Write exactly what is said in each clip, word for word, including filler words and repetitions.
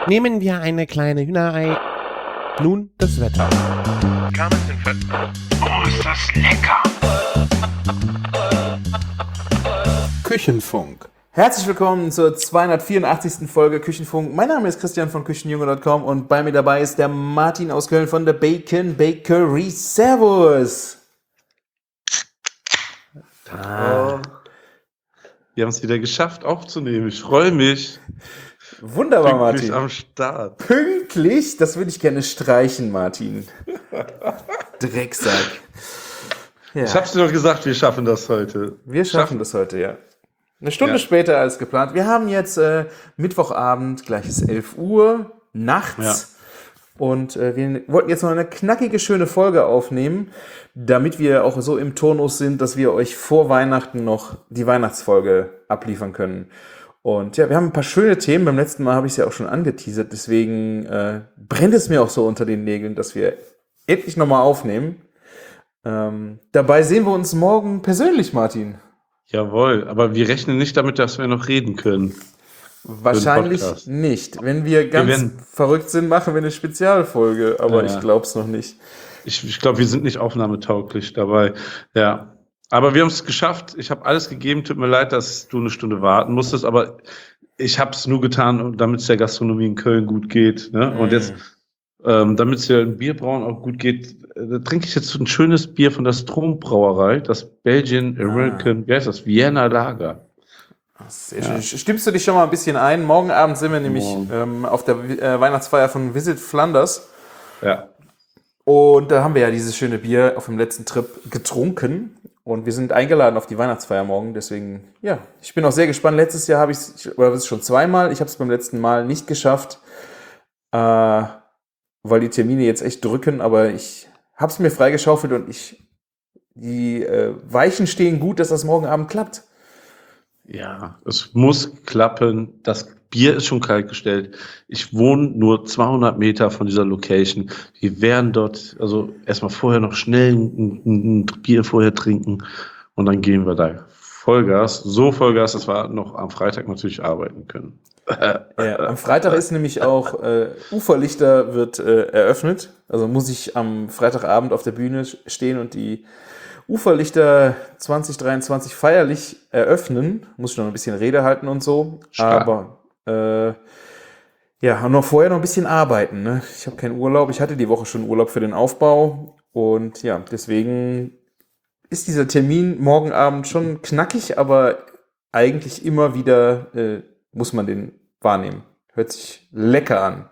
Nehmen wir eine kleine Hühnerei. Nun das Wetter. Oh, ist das lecker! Küchenfunk. Herzlich willkommen zur zweihundertvierundachtzigsten Folge Küchenfunk. Mein Name ist Christian von Küchenjunge Punkt com und bei mir dabei ist der Martin aus Köln von der Bacon Bakery. Servus! Ah. Wir haben es wieder geschafft aufzunehmen. Ich freue mich. Wunderbar, Pünktlich Martin. am Start. Pünktlich? Das würde ich gerne streichen, Martin. Drecksack. Ja. Ich hab's dir doch gesagt, wir schaffen das heute. Wir schaffen, schaffen das heute, ja. Eine Stunde ja. später als geplant. Wir haben jetzt äh, Mittwochabend, gleiches elf Uhr, nachts. Ja. Und äh, wir wollten jetzt noch eine knackige, schöne Folge aufnehmen, damit wir auch so im Turnus sind, dass wir euch vor Weihnachten noch die Weihnachtsfolge abliefern können. Und ja, wir haben ein paar schöne Themen. Beim letzten Mal habe ich es ja auch schon angeteasert. Deswegen äh, brennt es mir auch so unter den Nägeln, dass wir endlich nochmal aufnehmen. Ähm, dabei sehen wir uns morgen persönlich, Martin. Jawohl, aber wir rechnen nicht damit, dass wir noch reden können. Wahrscheinlich nicht. Wenn wir ganz wir werden, verrückt sind, machen wir eine Spezialfolge, aber ja. ich glaube es noch nicht. Ich, ich glaube, wir sind nicht aufnahmetauglich dabei. Ja, aber wir haben es geschafft. Ich habe alles gegeben. Tut mir leid, dass du eine Stunde warten musstest, aber ich habe es nur getan, damit es der Gastronomie in Köln gut geht. Ne? Mm. Und jetzt, ähm, damit es ja im Bierbrauen auch gut geht, da trinke ich jetzt ein schönes Bier von der Strombrauerei, das Belgian American, ah. wie heißt das? Vienna Lager. Sehr schön. Ja. Stimmst du dich schon mal ein bisschen ein? Morgen Abend sind wir nämlich ähm, auf der äh, Weihnachtsfeier von Visit Flanders. Ja. Und da haben wir ja dieses schöne Bier auf dem letzten Trip getrunken. Und wir sind eingeladen auf die Weihnachtsfeier morgen. Deswegen, ja, ich bin auch sehr gespannt. Letztes Jahr habe ich es, oder das ist schon zweimal, ich habe es beim letzten Mal nicht geschafft, äh, weil die Termine jetzt echt drücken. Aber ich habe es mir freigeschaufelt und ich, die äh, Weichen stehen gut, dass das morgen Abend klappt. Ja, es muss klappen. Das Bier ist schon kaltgestellt. Ich wohne nur zweihundert Meter von dieser Location. Wir werden dort, also erstmal vorher noch schnell ein, ein Bier vorher trinken und dann gehen wir da Vollgas. So Vollgas, dass wir noch am Freitag natürlich arbeiten können. Ja, am Freitag ist nämlich auch äh, Uferlichter wird äh, eröffnet. Also muss ich am Freitagabend auf der Bühne stehen und die Uferlichter zwanzig dreiundzwanzig feierlich eröffnen. Muss ich noch ein bisschen Rede halten und so. Stark. Aber äh, ja, noch vorher noch ein bisschen arbeiten. Ne? Ich habe keinen Urlaub. Ich hatte die Woche schon Urlaub für den Aufbau. Und ja, deswegen ist dieser Termin morgen Abend schon knackig, aber eigentlich immer wieder äh, muss man den wahrnehmen. Hört sich lecker an.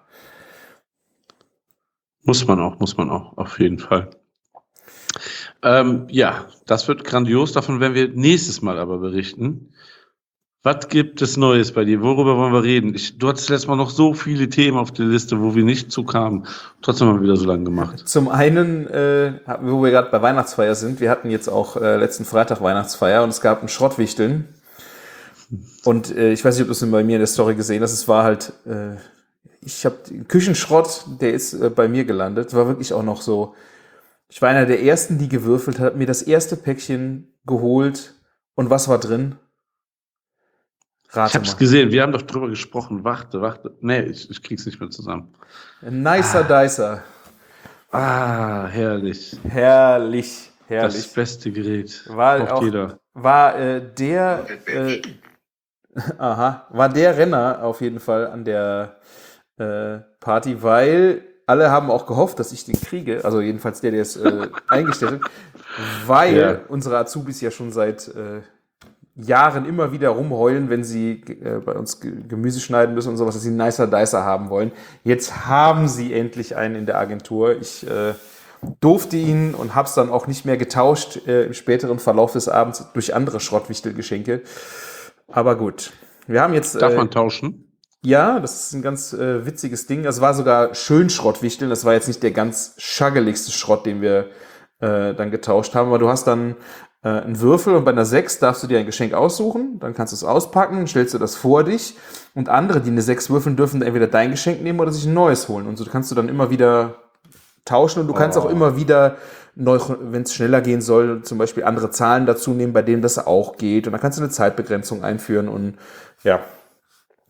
Muss man auch, muss man auch, auf jeden Fall. Ähm, ja, das wird grandios. Davon werden wir nächstes Mal aber berichten. Was gibt es Neues bei dir? Worüber wollen wir reden? Ich, du hattest letztes Mal noch so viele Themen auf der Liste, wo wir nicht zu kamen. Trotzdem haben wir wieder so lange gemacht. Zum einen, äh, wo wir gerade bei Weihnachtsfeier sind, wir hatten jetzt auch äh, letzten Freitag Weihnachtsfeier und es gab ein Schrottwichteln. Und äh, ich weiß nicht, ob du es bei mir in der Story gesehen hast. Es war halt, äh, ich habe Küchenschrott, der ist äh, bei mir gelandet. Es war wirklich auch noch so. Ich war einer der Ersten, die gewürfelt hat, mir das erste Päckchen geholt. Und was war drin? Rate ich hab's mal. gesehen, wir haben doch drüber gesprochen. Warte, warte. Nee, ich, ich krieg's nicht mehr zusammen. Ein nicer ah. Dicer. Ah, herrlich. Herrlich, herrlich. Das beste Gerät. War auch, jeder. War äh, der, äh, aha, war der Renner auf jeden Fall an der äh, Party, weil alle haben auch gehofft, dass ich den kriege, also jedenfalls der, der es äh, eingestellt hat, weil ja. unsere Azubis ja schon seit äh, Jahren immer wieder rumheulen, wenn sie äh, bei uns G- Gemüse schneiden müssen und sowas, dass sie einen nicer Dicer haben wollen. Jetzt haben sie endlich einen in der Agentur. Ich äh, durfte ihn und habe es dann auch nicht mehr getauscht äh, im späteren Verlauf des Abends durch andere Schrottwichtelgeschenke. Aber gut, wir haben jetzt... Darf äh, man tauschen? Ja, das ist ein ganz äh, witziges Ding. Das war sogar schön Schrottwichteln. Das war jetzt nicht der ganz schaggeligste Schrott, den wir äh, dann getauscht haben. Aber du hast dann äh, einen Würfel und bei einer sechs darfst du dir ein Geschenk aussuchen. Dann kannst du es auspacken, stellst du das vor dich. Und andere, die eine sechs würfeln, dürfen entweder dein Geschenk nehmen oder sich ein neues holen. Und so kannst du dann immer wieder tauschen. Und du kannst oh. auch immer wieder, wenn es schneller gehen soll, zum Beispiel andere Zahlen dazu nehmen, bei denen das auch geht. Und dann kannst du eine Zeitbegrenzung einführen. Und ja,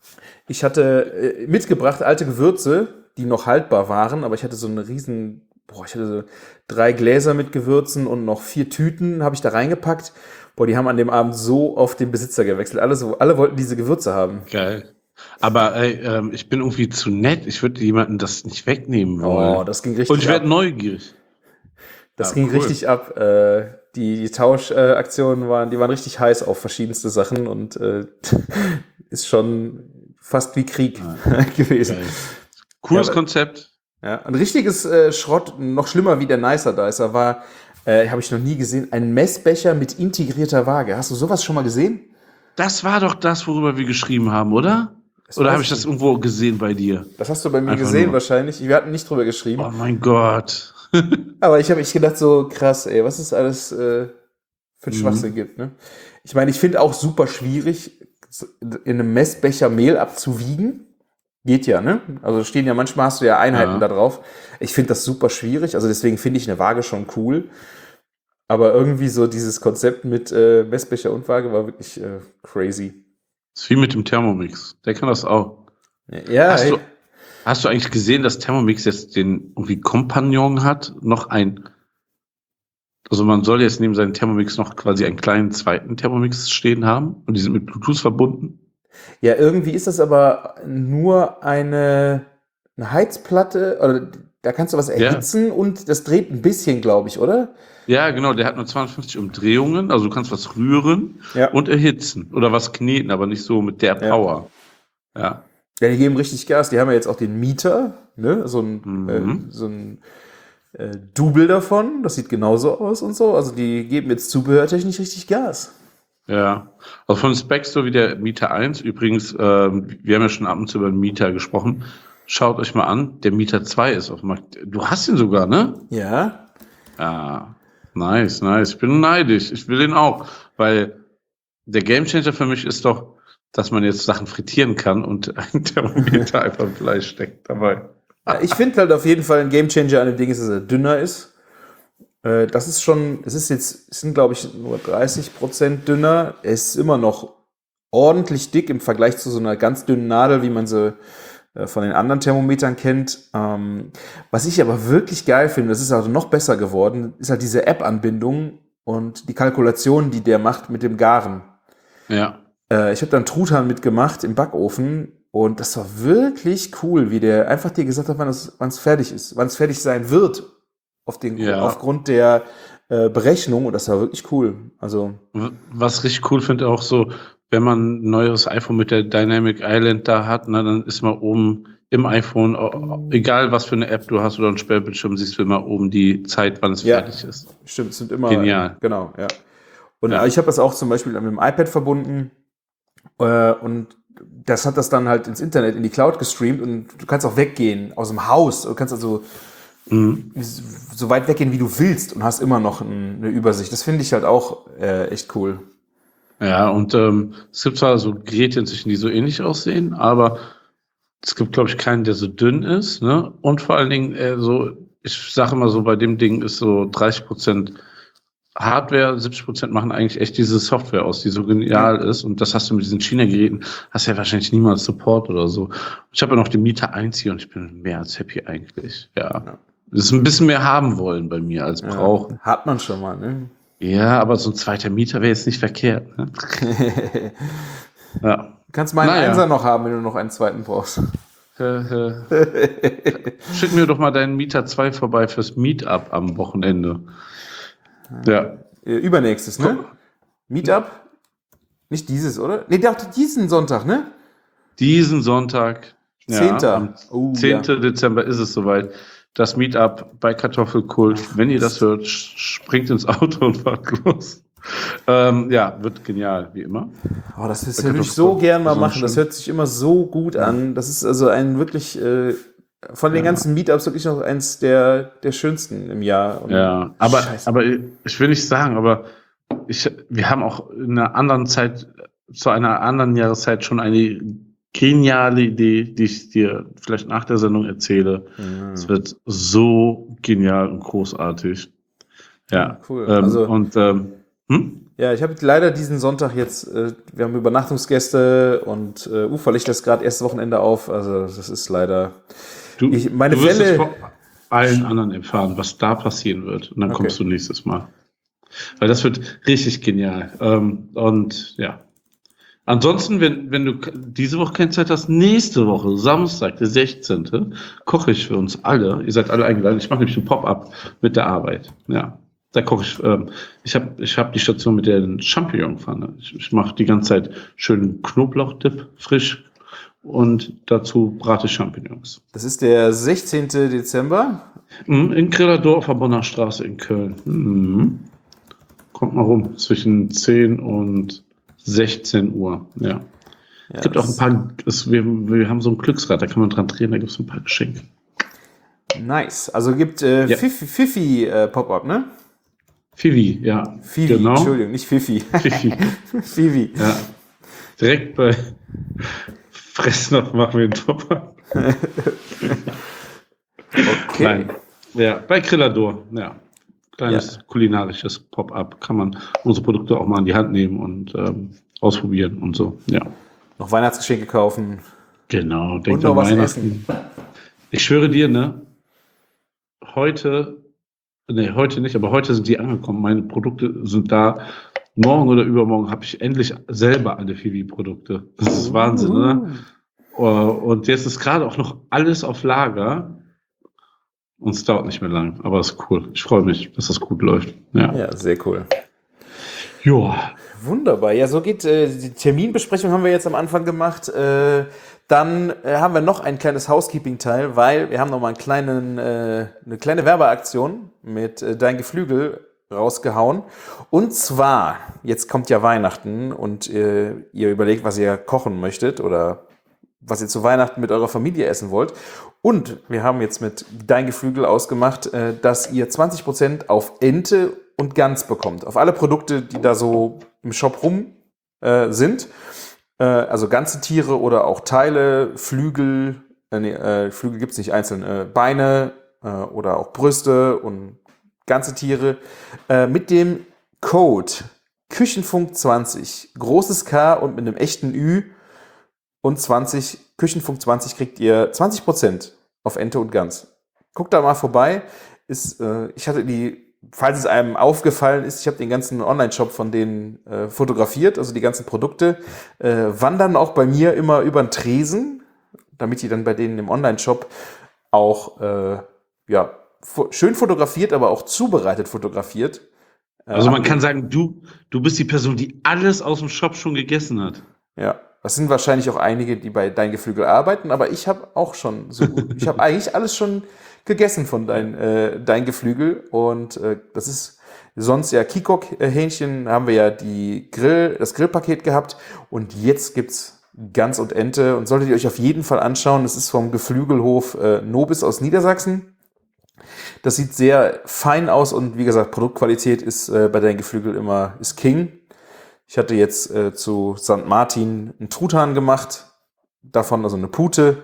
Ich hatte äh, mitgebracht alte Gewürze, die noch haltbar waren, aber ich hatte so eine riesen, boah, ich hatte so drei Gläser mit Gewürzen und noch vier Tüten habe ich da reingepackt. Boah, die haben an dem Abend so auf den Besitzer gewechselt. Alle, so, alle wollten diese Gewürze haben. Geil. Aber ey, ähm, ich bin irgendwie zu nett. Ich würde jemanden das nicht wegnehmen wollen. Oh, das ging richtig Und ich werde ab. neugierig. Das Ja, ging cool. richtig ab. Äh, die die Tauschaktionen äh, waren, die waren richtig heiß auf verschiedenste Sachen und äh, ist schon fast wie Krieg gewesen. Geil. Cooles Ja, aber- Konzept. Ja, ein richtiges äh, Schrott, noch schlimmer wie der Nicer Dicer war, äh, habe ich noch nie gesehen, ein Messbecher mit integrierter Waage. Hast du sowas schon mal gesehen? Das war doch das, worüber wir geschrieben haben, oder? Das Oder weiß habe ich ich das irgendwo gesehen bei dir? Das hast du bei mir Einfach gesehen nur. wahrscheinlich. Wir hatten nicht drüber geschrieben. Oh mein Gott. Aber ich habe ich gedacht, so krass, ey, was es alles äh, für ein Mhm. Schwachsinn gibt. Ne? Ich meine, ich finde auch super schwierig, so in einem Messbecher Mehl abzuwiegen. Geht ja, ne? Also stehen ja, manchmal hast du ja Einheiten Ja. da drauf. Ich finde das super schwierig. Also deswegen finde ich eine Waage schon cool. Aber irgendwie so dieses Konzept mit äh, Messbecher und Waage war wirklich äh, crazy. ist wie mit dem Thermomix. Der kann das auch. Ja, Hast hey. du, hast du eigentlich gesehen, dass Thermomix jetzt den irgendwie Kompagnon hat? Noch ein. Also man soll jetzt neben seinem Thermomix noch quasi einen kleinen zweiten Thermomix stehen haben und die sind mit Bluetooth verbunden. Ja, irgendwie ist das aber nur eine, eine Heizplatte, oder da kannst du was erhitzen und das dreht ein bisschen, glaube ich, oder? Ja, genau, der hat nur zweihundertfünfzig Umdrehungen, also du kannst was rühren Ja. und erhitzen oder was kneten, aber nicht so mit der Ja. Power. Ja. Ja, die geben richtig Gas. Die haben ja jetzt auch den Mieter, ne? So ein, Mhm. äh, so ein äh, Double davon. Das sieht genauso aus und so. Also die geben jetzt zubehörtechnisch richtig Gas. Ja, also von Specs so wie der Mieter eins, übrigens, ähm, wir haben ja schon ab und zu über den Mieter gesprochen. Schaut euch mal an, der Mieter zwei ist auf dem Markt. Du hast ihn sogar, ne? Ja. Ja, nice, nice. Ich bin neidisch. Ich will den auch, weil der Gamechanger für mich ist doch, dass man jetzt Sachen frittieren kann und ein Thermometer einfach im Fleisch steckt dabei. Ja, ich finde halt auf jeden Fall ein Gamechanger an dem Ding ist, dass er dünner ist. Äh, das ist schon, es ist jetzt, es sind glaube ich nur dreißig Prozent dünner. Er ist immer noch ordentlich dick im Vergleich zu so einer ganz dünnen Nadel, wie man sie äh, von den anderen Thermometern kennt. Ähm, was ich aber wirklich geil finde, das ist also noch besser geworden, ist halt diese App-Anbindung und die Kalkulation, die der macht mit dem Garen. Ja, Äh, ich habe da einen Truthahn mitgemacht im Backofen und das war wirklich cool, wie der einfach dir gesagt hat, wann es wann es fertig ist, wann es fertig sein wird, auf den, Ja. aufgrund der äh, Berechnung, und das war wirklich cool. Also, W- was richtig cool finde auch so, wenn man ein neues iPhone mit der Dynamic Island da hat, ne, dann ist mal oben im iPhone, o- egal was für eine App du hast oder einen Sperrbildschirm, siehst du immer oben die Zeit, wann es Ja. fertig ist. stimmt, es sind immer. Genial. Genau, ja. Und Ja. äh, ich habe das auch zum Beispiel mit dem iPad verbunden äh, und das hat das dann halt ins Internet, in die Cloud gestreamt und du kannst auch weggehen aus dem Haus. Du kannst also Mhm. so weit weggehen, wie du willst und hast immer noch ein, eine Übersicht. Das finde ich halt auch äh, echt cool. Ja, und ähm, es gibt zwar so Geräte inzwischen, die so ähnlich aussehen, aber es gibt, glaube ich, keinen, der so dünn ist, ne? Und vor allen Dingen, äh, so, ich sage immer so, bei dem Ding ist so dreißig Prozent Hardware, siebzig Prozent machen eigentlich echt diese Software aus, die so genial ist. Und das hast du mit diesen China-Geräten, hast ja wahrscheinlich niemals Support oder so. Ich habe ja noch den Mieter eins hier und ich bin mehr als happy eigentlich. Ja. Ja. Das ist ein bisschen mehr haben wollen bei mir als Ja, brauchen. hat man schon mal, ne? Ja, aber so ein zweiter Mieter wäre jetzt nicht verkehrt. Ne? Ja. Du kannst meinen Naja. Einser noch haben, wenn du noch einen zweiten brauchst. Äh, äh. Schick mir doch mal deinen Mieter zwei vorbei fürs Meetup am Wochenende. Ja. Äh, Übernächstes, ne? Meetup? Nicht dieses, oder? Nee, doch diesen Sonntag, ne? Diesen Sonntag, ja, Zehnter. am Oh, zehnten Dezember ist es soweit. Das Meetup bei Kartoffelkult. Wenn ihr das hört, sch- springt ins Auto und fahrt los. Ähm, ja, wird genial, wie immer. Oh, das, das Da würde kann ich doch so so- gern mal so machen. Das schön- hört sich immer so gut an. Das ist also ein wirklich äh, von den Ja. ganzen Meetups wirklich noch eins der, der schönsten im Jahr. Und Ja, aber, Scheiße. aber ich will nicht sagen, aber ich, wir haben auch in einer anderen Zeit, zu einer anderen Jahreszeit schon eine geniale Idee, die ich dir vielleicht nach der Sendung erzähle. Mhm. Es wird so genial und großartig. Ja, Cool. Ähm, Also- und ähm, hm? Ja, ich habe leider diesen Sonntag jetzt, äh, wir haben Übernachtungsgäste und äh, Ufer legt das gerade erste Wochenende auf, also das ist leider... Du, Ich, meine du wirst es Fälle... vor allen anderen erfahren, was da passieren wird. Und dann Okay. kommst du nächstes Mal. Weil das wird richtig genial. Ähm, und ja. Ansonsten, wenn, wenn du k- diese Woche keine Zeit hast, nächste Woche, Samstag, der sechzehnte, koche ich für uns alle. Ihr seid alle eingeladen. Ich mache nämlich ein Pop-up mit der Arbeit. Ja. Da koche ich, ähm, ich habe ich hab die Station mit der Champignon-Pfanne. Ich, ich mache die ganze Zeit schönen Knoblauchdip, frisch. Und dazu brate ich Champignons. Das ist der sechzehnten Dezember. Mhm, in Grillador auf der Bonner Straße in Köln. Mhm. Kommt mal rum, zwischen zehn und sechzehn Uhr. Ja. Ja, Es gibt auch ein das- paar, es, wir, wir haben so ein Glücksrad, da kann man dran drehen, da gibt es ein paar Geschenke. Nice. Also gibt äh, Ja. Fifi, Fifi äh, Pop-Up, ne? Fivi, ja. Fifi, Genau. Entschuldigung, nicht Fifi. Fifi. Fifi. Ja. Direkt bei Fressnapf machen wir einen Top. Okay. Nein. Ja, bei Grillador, ja. Kleines Ja. kulinarisches Pop-up. Kann man unsere Produkte auch mal in die Hand nehmen und ähm, ausprobieren und so. Ja. Noch Weihnachtsgeschenke kaufen. Genau, denkt noch an was Weihnachten. Ich schwöre dir, ne? Heute, ne, heute nicht, aber heute sind die angekommen. Meine Produkte sind da. Morgen oder übermorgen habe ich endlich selber alle Fivi-Produkte. Das ist Wahnsinn, ne? Und jetzt ist gerade auch noch alles auf Lager. Und es dauert nicht mehr lang, aber es ist cool. Ich freue mich, dass das gut läuft. Ja. Ja, sehr cool. Ja. Wunderbar. Ja, so geht äh, die Terminbesprechung haben wir jetzt am Anfang gemacht. Äh, dann äh, haben wir noch ein kleines Housekeeping-Teil, weil wir haben noch mal einen kleinen, äh, eine kleine Werbeaktion mit äh, Dein Geflügel rausgehauen. Und zwar, jetzt kommt ja Weihnachten und äh, ihr überlegt, was ihr kochen möchtet oder was ihr zu Weihnachten mit eurer Familie essen wollt. Und wir haben jetzt mit Dein Geflügel ausgemacht, äh, dass ihr zwanzig Prozent auf Ente und Gans bekommt. Auf alle Produkte, die da so im Shop rum äh, sind. Äh, also ganze Tiere oder auch Teile, Flügel, äh, nee, äh, Flügel gibt es nicht einzeln, äh, Beine äh, oder auch Brüste und ganze Tiere. Äh, mit dem Code Küchenfunk zwanzig, großes K und mit einem echten Ü und zwanzig, Küchenfunk zwanzig kriegt ihr zwanzig Prozent auf Ente und Gans. Guckt da mal vorbei. Ist, äh, ich hatte die, falls es einem aufgefallen ist, ich habe den ganzen Online-Shop von denen äh, fotografiert, also die ganzen Produkte, äh, wandern auch bei mir immer über den Tresen, damit die dann bei denen im Online-Shop auch äh, ja, fo- schön fotografiert, aber auch zubereitet fotografiert. Äh, Also man kann sagen, du, du bist die Person, die alles aus dem Shop schon gegessen hat. Ja, das sind wahrscheinlich auch einige, die bei Dein Geflügel arbeiten, aber ich habe auch schon so gut, ich habe eigentlich alles schon gegessen von Dein, äh, Dein Geflügel und äh, das ist sonst ja Kikok-Hähnchen, haben wir ja die Grill, das Grillpaket gehabt und jetzt gibt's Gans und Ente und solltet ihr euch auf jeden Fall anschauen, es ist vom Geflügelhof äh, Nobis aus Niedersachsen. Das sieht sehr fein aus und wie gesagt, Produktqualität ist äh, bei Dein Geflügel immer ist King. Ich hatte jetzt äh, zu Sankt Martin einen Truthahn gemacht, davon also eine Pute.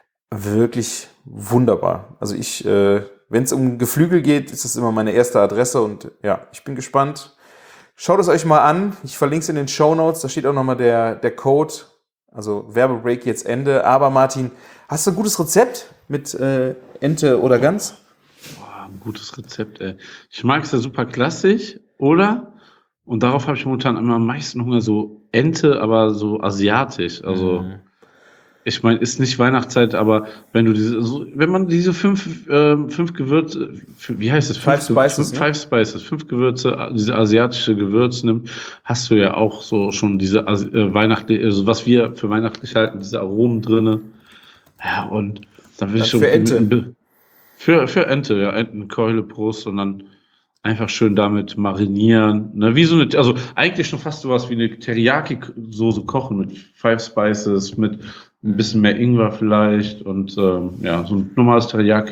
Wirklich wunderbar. Also ich, äh, wenn es um Geflügel geht, ist das immer meine erste Adresse und ja, ich bin gespannt. Schaut es euch mal an. Ich verlinke es in den Shownotes. Da steht auch nochmal der, der Code. Also Werbebreak jetzt Ende. Aber Martin, hast du ein gutes Rezept mit äh, Ente oder Gans? Boah, ein gutes Rezept, ey. Ich mag es ja super klassisch, oder? Und darauf habe ich momentan immer am meisten Hunger, so Ente, aber so asiatisch. Also, Mhm. ich meine, ist nicht Weihnachtszeit, aber wenn du diese, so, wenn man diese fünf, ähm, fünf Gewürze, f- wie heißt es? Five Fünf Ge- Spices, ne? Five Spices, fünf Gewürze, äh, diese asiatische Gewürze nimmt, hast du ja auch so schon diese Asi- äh, weihnachtliche, also was wir für weihnachtlich halten, diese Aromen drinne. Ja, und dann will Dann ich schon für Ente. mit- mit- Für, für Ente, ja, Entenkeule, Brust und dann einfach schön damit marinieren. Ne? Wie so eine, also eigentlich schon fast sowas wie eine Teriyaki-Soße kochen mit Five Spices, mit ein bisschen mehr Ingwer vielleicht und ähm, ja, so ein normales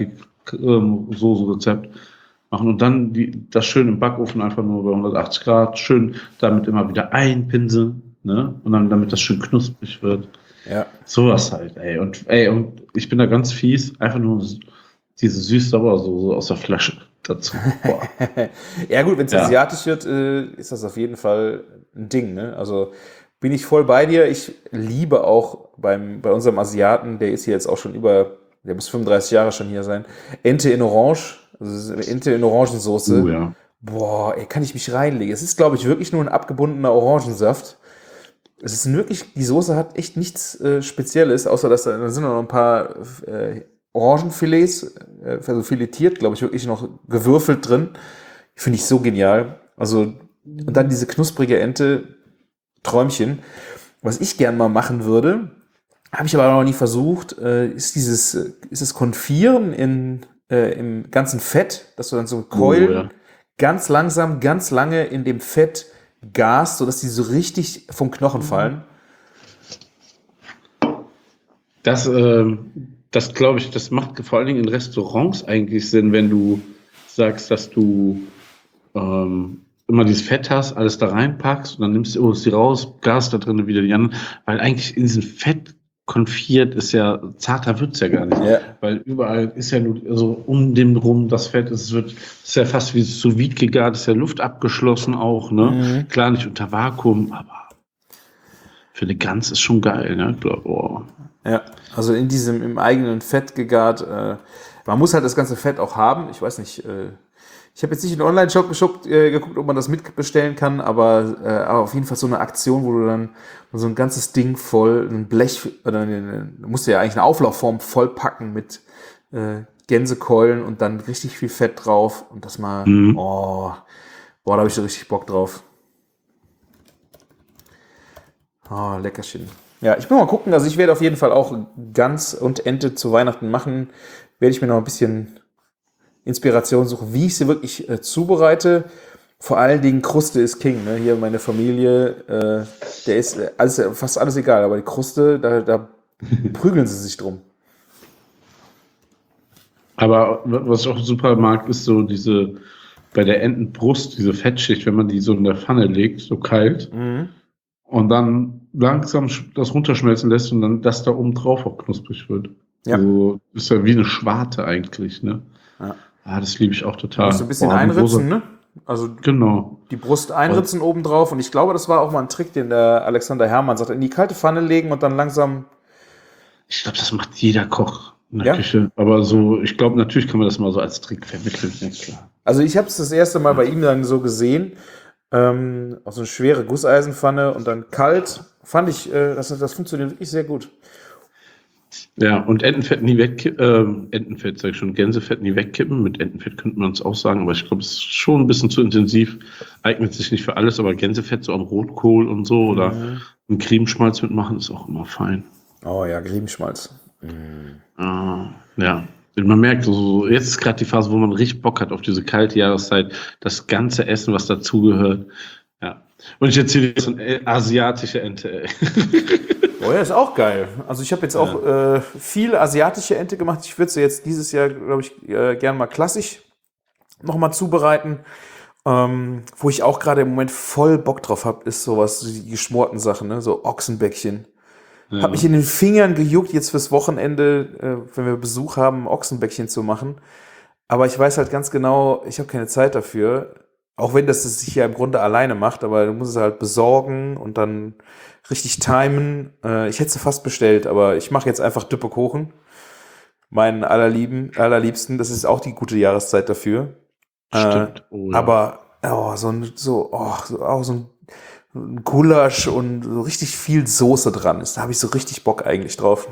Teriyaki-Soße-Rezept machen und dann die, das schön im Backofen einfach nur bei hundertachtzig Grad, schön damit immer wieder einpinseln, ne? Und dann damit das schön knusprig wird. Ja. Sowas halt, ey. Und ey, und ich bin da ganz fies, einfach nur diese süß-sauer Soße aus der Flasche. dazu. Boah. Ja gut, wenn es Ja. asiatisch wird, äh, ist das auf jeden Fall ein Ding. Ne? Also bin ich voll bei dir. Ich liebe auch beim, bei unserem Asiaten, der ist hier jetzt auch schon über, der muss fünfunddreißig Jahre schon hier sein, Ente in Orange, also Ente in Orangensoße. Oh, ja. Boah, ey, kann ich mich reinlegen. Es ist, glaube ich, wirklich nur ein abgebundener Orangensaft. Es ist wirklich, die Soße hat echt nichts äh, Spezielles, außer dass da, da sind noch ein paar äh, Orangenfilets, äh, also filetiert, glaube ich, wirklich noch gewürfelt drin. Finde ich so genial. Also, und dann diese knusprige Ente, Träumchen. Was ich gern mal machen würde, habe ich aber noch nie versucht, äh, ist dieses, äh, ist das Konfieren in, äh, im ganzen Fett, dass du dann so Keulen Oh, ja. ganz langsam, ganz lange in dem Fett gast, sodass die so richtig vom Knochen fallen. Das, ähm, das glaube ich, das macht vor allen Dingen in Restaurants eigentlich Sinn, wenn du sagst, dass du ähm, immer dieses Fett hast, alles da reinpackst und dann nimmst du sie raus, Gas da drin wieder die anderen, weil eigentlich in diesem Fett konfiert ist ja, zarter wird's ja gar nicht. Ja. Weil überall ist ja nur, also um dem rum das Fett, es wird, ist ja fast wie sous vide gegart, ist ja Luft abgeschlossen auch, ne? Mhm. Klar nicht unter Vakuum, aber für eine Gans ist schon geil, ne? Glaub, oh. Ja, also in diesem, im eigenen Fett gegart. Äh, man muss halt das ganze Fett auch haben. Ich weiß nicht, äh, ich habe jetzt nicht in den Online-Shop geschuckt, äh, geguckt, ob man das mitbestellen kann, aber, äh, aber auf jeden Fall so eine Aktion, wo du dann so ein ganzes Ding voll, ein Blech, oder eine, du musst ja eigentlich eine Auflaufform vollpacken mit äh, Gänsekeulen und dann richtig viel Fett drauf und das mal, Mhm. oh, boah, da habe ich so richtig Bock drauf. Oh, Leckerchen. Ja, ich will mal gucken, also ich werde auf jeden Fall auch Gans und Ente zu Weihnachten machen. Werde ich mir noch ein bisschen Inspiration suchen, wie ich sie wirklich äh, zubereite. Vor allen Dingen Kruste ist King. Ne? Hier meine Familie, äh, der ist äh, alles, fast alles egal, aber die Kruste, da, da prügeln sie sich drum. Aber was ich auch super mag, ist so diese, bei der Entenbrust, diese Fettschicht, wenn man die so in der Pfanne legt, so kalt, Mhm. und dann langsam sch- das runterschmelzen lässt und dann das da oben drauf auch knusprig wird. Ja. Also ist ja wie eine Schwarte eigentlich, ne? Ja. Ah, das liebe ich auch total. Musst du ein bisschen Boah, eine einritzen, große- ne? Also Genau. die Brust einritzen oben drauf und ich glaube, das war auch mal ein Trick, den der Alexander Herrmann sagt, in die kalte Pfanne legen und dann langsam. Ich glaube, das macht jeder Koch in der Ja? Küche. Aber so, ich glaube, natürlich kann man das mal so als Trick vermitteln, ja klar. Also ich habe es das erste Mal bei ihm dann so gesehen, ähm, auf so eine schwere Gusseisenpfanne und dann kalt. Fand ich, äh, das, das funktioniert wirklich sehr gut. Ja, und Entenfett nie wegkippen, ähm, Entenfett, sag ich schon, Gänsefett nie wegkippen. Mit Entenfett könnte man es auch sagen, aber ich glaube, es ist schon ein bisschen zu intensiv. Eignet sich nicht für alles, aber Gänsefett so am Rotkohl und so oder einen Cremeschmalz mitmachen ist auch immer fein. Oh ja, Griebenschmalz. Ah, ja, und man merkt, so, so, jetzt ist gerade die Phase, wo man richtig Bock hat auf diese kalte Jahreszeit, das ganze Essen, was dazugehört. Ja. Und ich erzähle jetzt so eine asiatische Ente, ey. Oh ja, ist auch geil. Also ich habe jetzt auch äh, viel asiatische Ente gemacht. Ich würde sie jetzt dieses Jahr, glaube ich, äh, gerne mal klassisch nochmal zubereiten. Ähm, wo ich auch gerade im Moment voll Bock drauf habe, ist sowas, die geschmorten Sachen, ne? So Ochsenbäckchen. Ja. Hab mich in den Fingern gejuckt, jetzt fürs Wochenende, äh, wenn wir Besuch haben, Ochsenbäckchen zu machen. Aber ich weiß halt ganz genau, ich habe keine Zeit dafür. Auch wenn das es sich ja im Grunde alleine macht, aber du musst es halt besorgen und dann richtig timen. Äh, ich hätte sie fast bestellt, aber ich mache jetzt einfach Düppekuchen. Meinen allerlieben, allerliebsten. Das ist auch die gute Jahreszeit dafür. Stimmt. Äh, Oh, ja. Aber oh, so ein, so, oh, so, auch so ein, ein Gulasch und so richtig viel Soße dran ist. Da habe ich so richtig Bock eigentlich drauf.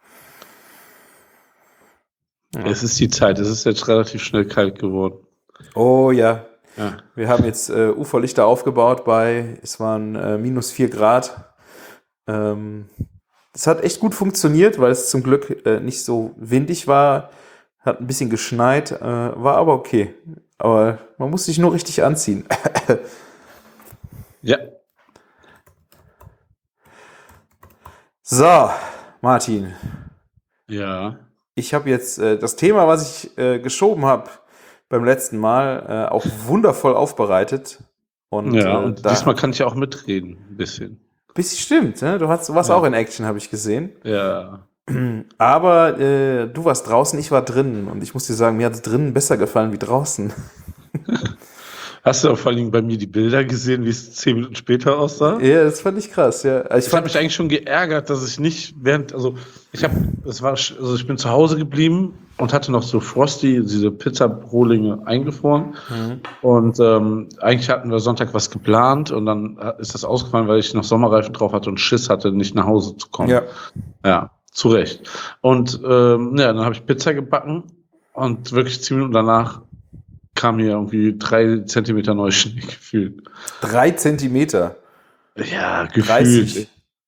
Es ist die Zeit, es ist jetzt relativ schnell kalt geworden. Oh ja. Ja. Wir haben jetzt äh, Uferlichter aufgebaut bei, es waren äh, minus vier Grad. Ähm, das hat echt gut funktioniert, weil es zum Glück äh, nicht so windig war. Hat ein bisschen geschneit, äh, war aber okay. Aber man muss sich nur richtig anziehen. Ja. So, Martin. Ja. Ich habe jetzt äh, das Thema, was ich äh, geschoben habe beim letzten Mal, äh, auch wundervoll aufbereitet. Und, Ja, äh, und da, diesmal kann ich ja auch mitreden, ein bisschen. bisschen stimmt, ne? Du hast, du warst Ja. auch in Action, habe ich gesehen. Ja. Aber äh, du warst draußen, ich war drinnen. Und ich muss dir sagen, mir hat es drinnen besser gefallen wie draußen. Hast du auch vor allen Dingen bei mir die Bilder gesehen, wie es zehn Minuten später aussah? Ja, das fand ich krass, ja. Also ich Ich habe fand, mich eigentlich schon geärgert, dass ich nicht während, also ich habe, es war, sch- also ich bin zu Hause geblieben und hatte noch so Frosty, diese Pizza-Rohlinge eingefroren. Mhm. Und ähm, eigentlich hatten wir Sonntag was geplant und dann ist das ausgefallen, weil ich noch Sommerreifen drauf hatte und Schiss hatte, nicht nach Hause zu kommen. ja. Ja, zu Recht. Und ähm, ja, dann habe ich Pizza gebacken und wirklich zehn Minuten danach kam hier irgendwie drei Zentimeter neues Schnee gefühlt. Drei Zentimeter. Ja, gefühlt. dreißig.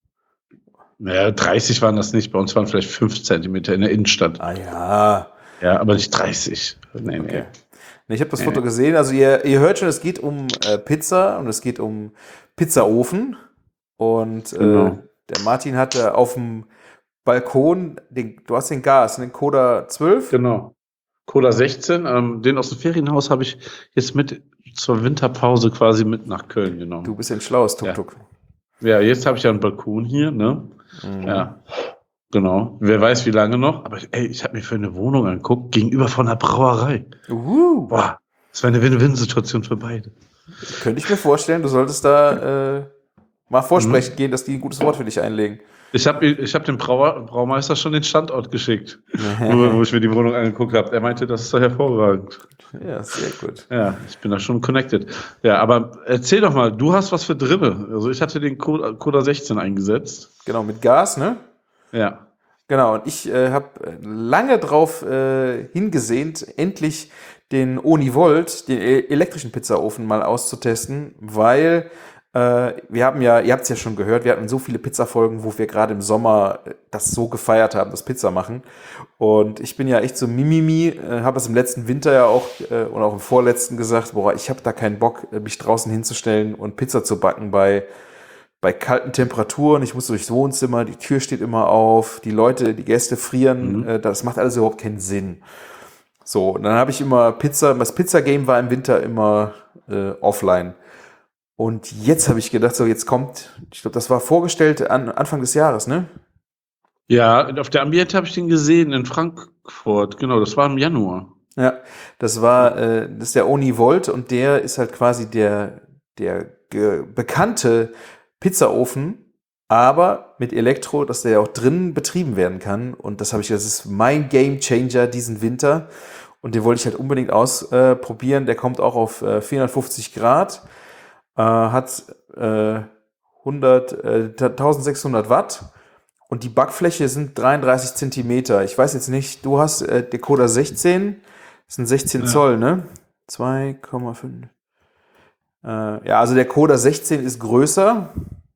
Naja, dreißig waren das nicht. Bei uns waren vielleicht fünf Zentimeter in der Innenstadt. Ah ja. Ja, aber nicht dreißig. Nee, nee. Okay. Nee, ich habe das Nee. Foto gesehen. Also ihr, ihr hört schon, es geht um äh, Pizza und es geht um Pizzaofen. Und äh, Genau. der Martin hatte auf dem Balkon, den, du hast den Gas, den Koda zwölf. Genau. Cola sechzehn, ähm, den aus dem Ferienhaus habe ich jetzt mit zur Winterpause quasi mit nach Köln genommen. Du bist ein schlaues Ja. Tuk-Tuk. Ja, jetzt habe ich ja einen Balkon hier, ne? Mhm. Ja, genau. Wer weiß, wie lange noch. Aber ey, ich habe mir für eine Wohnung angeguckt, gegenüber von einer Brauerei. Uhu. Boah, das wäre eine Win-Win-Situation für beide. Könnte ich mir vorstellen, du solltest da äh, mal Mhm. vorsprechen gehen, dass die ein gutes Wort für dich einlegen. Ich habe ich hab dem Brauer, Braumeister schon den Standort geschickt, wo, wo ich mir die Wohnung angeguckt habe. Er meinte, das ist doch hervorragend. Ja, sehr gut. Ja, ich bin da schon connected. Ja, aber erzähl doch mal, du hast was für drinne. Also ich hatte den Coda Coda sechzehn eingesetzt. Genau, mit Gas, ne? Ja. Genau, und ich äh, habe lange drauf äh, hingesehnt, endlich den Oni-Volt, den e- elektrischen Pizzaofen mal auszutesten, weil äh, wir haben ja, ihr habt es ja schon gehört, wir hatten so viele Pizza-Folgen, wo wir gerade im Sommer äh, das so gefeiert haben, das Pizza machen. Und ich bin ja echt so Mimimi, äh, habe es im letzten Winter ja auch äh, und auch im vorletzten gesagt, boah, ich habe da keinen Bock, äh, mich draußen hinzustellen und Pizza zu backen bei bei kalten Temperaturen. Ich muss durchs Wohnzimmer, die Tür steht immer auf, die Leute, die Gäste frieren, Mhm. äh, das macht alles überhaupt keinen Sinn. So, und dann habe ich immer Pizza, das Pizza-Game war im Winter immer äh, offline. Und jetzt habe ich gedacht, so jetzt kommt, ich glaube, das war vorgestellt an Anfang des Jahres, ne? Ja, auf der Ambiente habe ich den gesehen in Frankfurt. Genau, das war im Januar. Ja, das war, äh, das ist der Oni Volt und der ist halt quasi der, der ge- bekannte Pizzaofen, aber mit Elektro, dass der ja auch drinnen betrieben werden kann. Und das habe ich, das ist mein Game Changer diesen Winter. Und den wollte ich halt unbedingt ausprobieren. Der kommt auch auf äh, vierhundertfünfzig Grad, äh, hat äh, hundert, äh, eintausendsechshundert Watt. Und die Backfläche sind dreiunddreißig Zentimeter. Ich weiß jetzt nicht, du hast äh, der Coda sechzehn, das sind sechzehn Ja. Zoll, ne? zwei Komma fünf. Äh, ja, also der Coda sechzehn ist größer.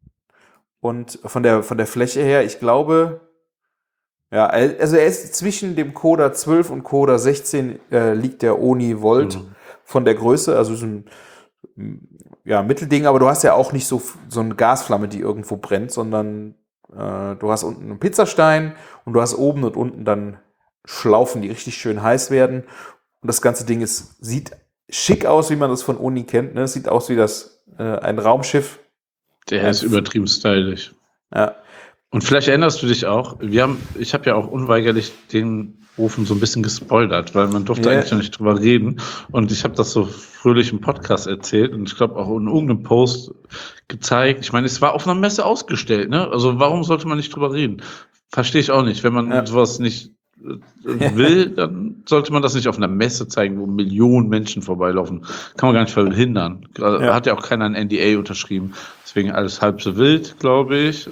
Und von der, von der Fläche her, ich glaube, ja, also er ist zwischen dem Coda zwölf und Coda sechzehn äh, liegt der Oni Volt Mhm. von der Größe, also so ein ja, Mittelding, aber du hast ja auch nicht so, so eine Gasflamme, die irgendwo brennt, sondern äh, du hast unten einen Pizzastein und du hast oben und unten dann Schlaufen, die richtig schön heiß werden. Und das ganze Ding ist, sieht schick aus, wie man das von Oni kennt. Ne? Es sieht aus wie das äh, ein Raumschiff. Der Ja. ist übertrieben stylisch. Ja, Und vielleicht erinnerst du dich auch, wir haben, ich habe ja auch unweigerlich den Ofen so ein bisschen gespoilert, weil man durfte Ja. eigentlich noch nicht drüber reden. Und ich habe das so fröhlich im Podcast erzählt und ich glaube auch in irgendeinem Post gezeigt. Ich meine, es war auf einer Messe ausgestellt, ne? Also warum sollte man nicht drüber reden? Verstehe ich auch nicht. Wenn man Ja. sowas nicht äh, will, dann sollte man das nicht auf einer Messe zeigen, wo Millionen Menschen vorbeilaufen. Kann man gar nicht verhindern. Also Ja. Hat ja auch keiner ein N D A unterschrieben. Deswegen alles halb so wild, glaube ich.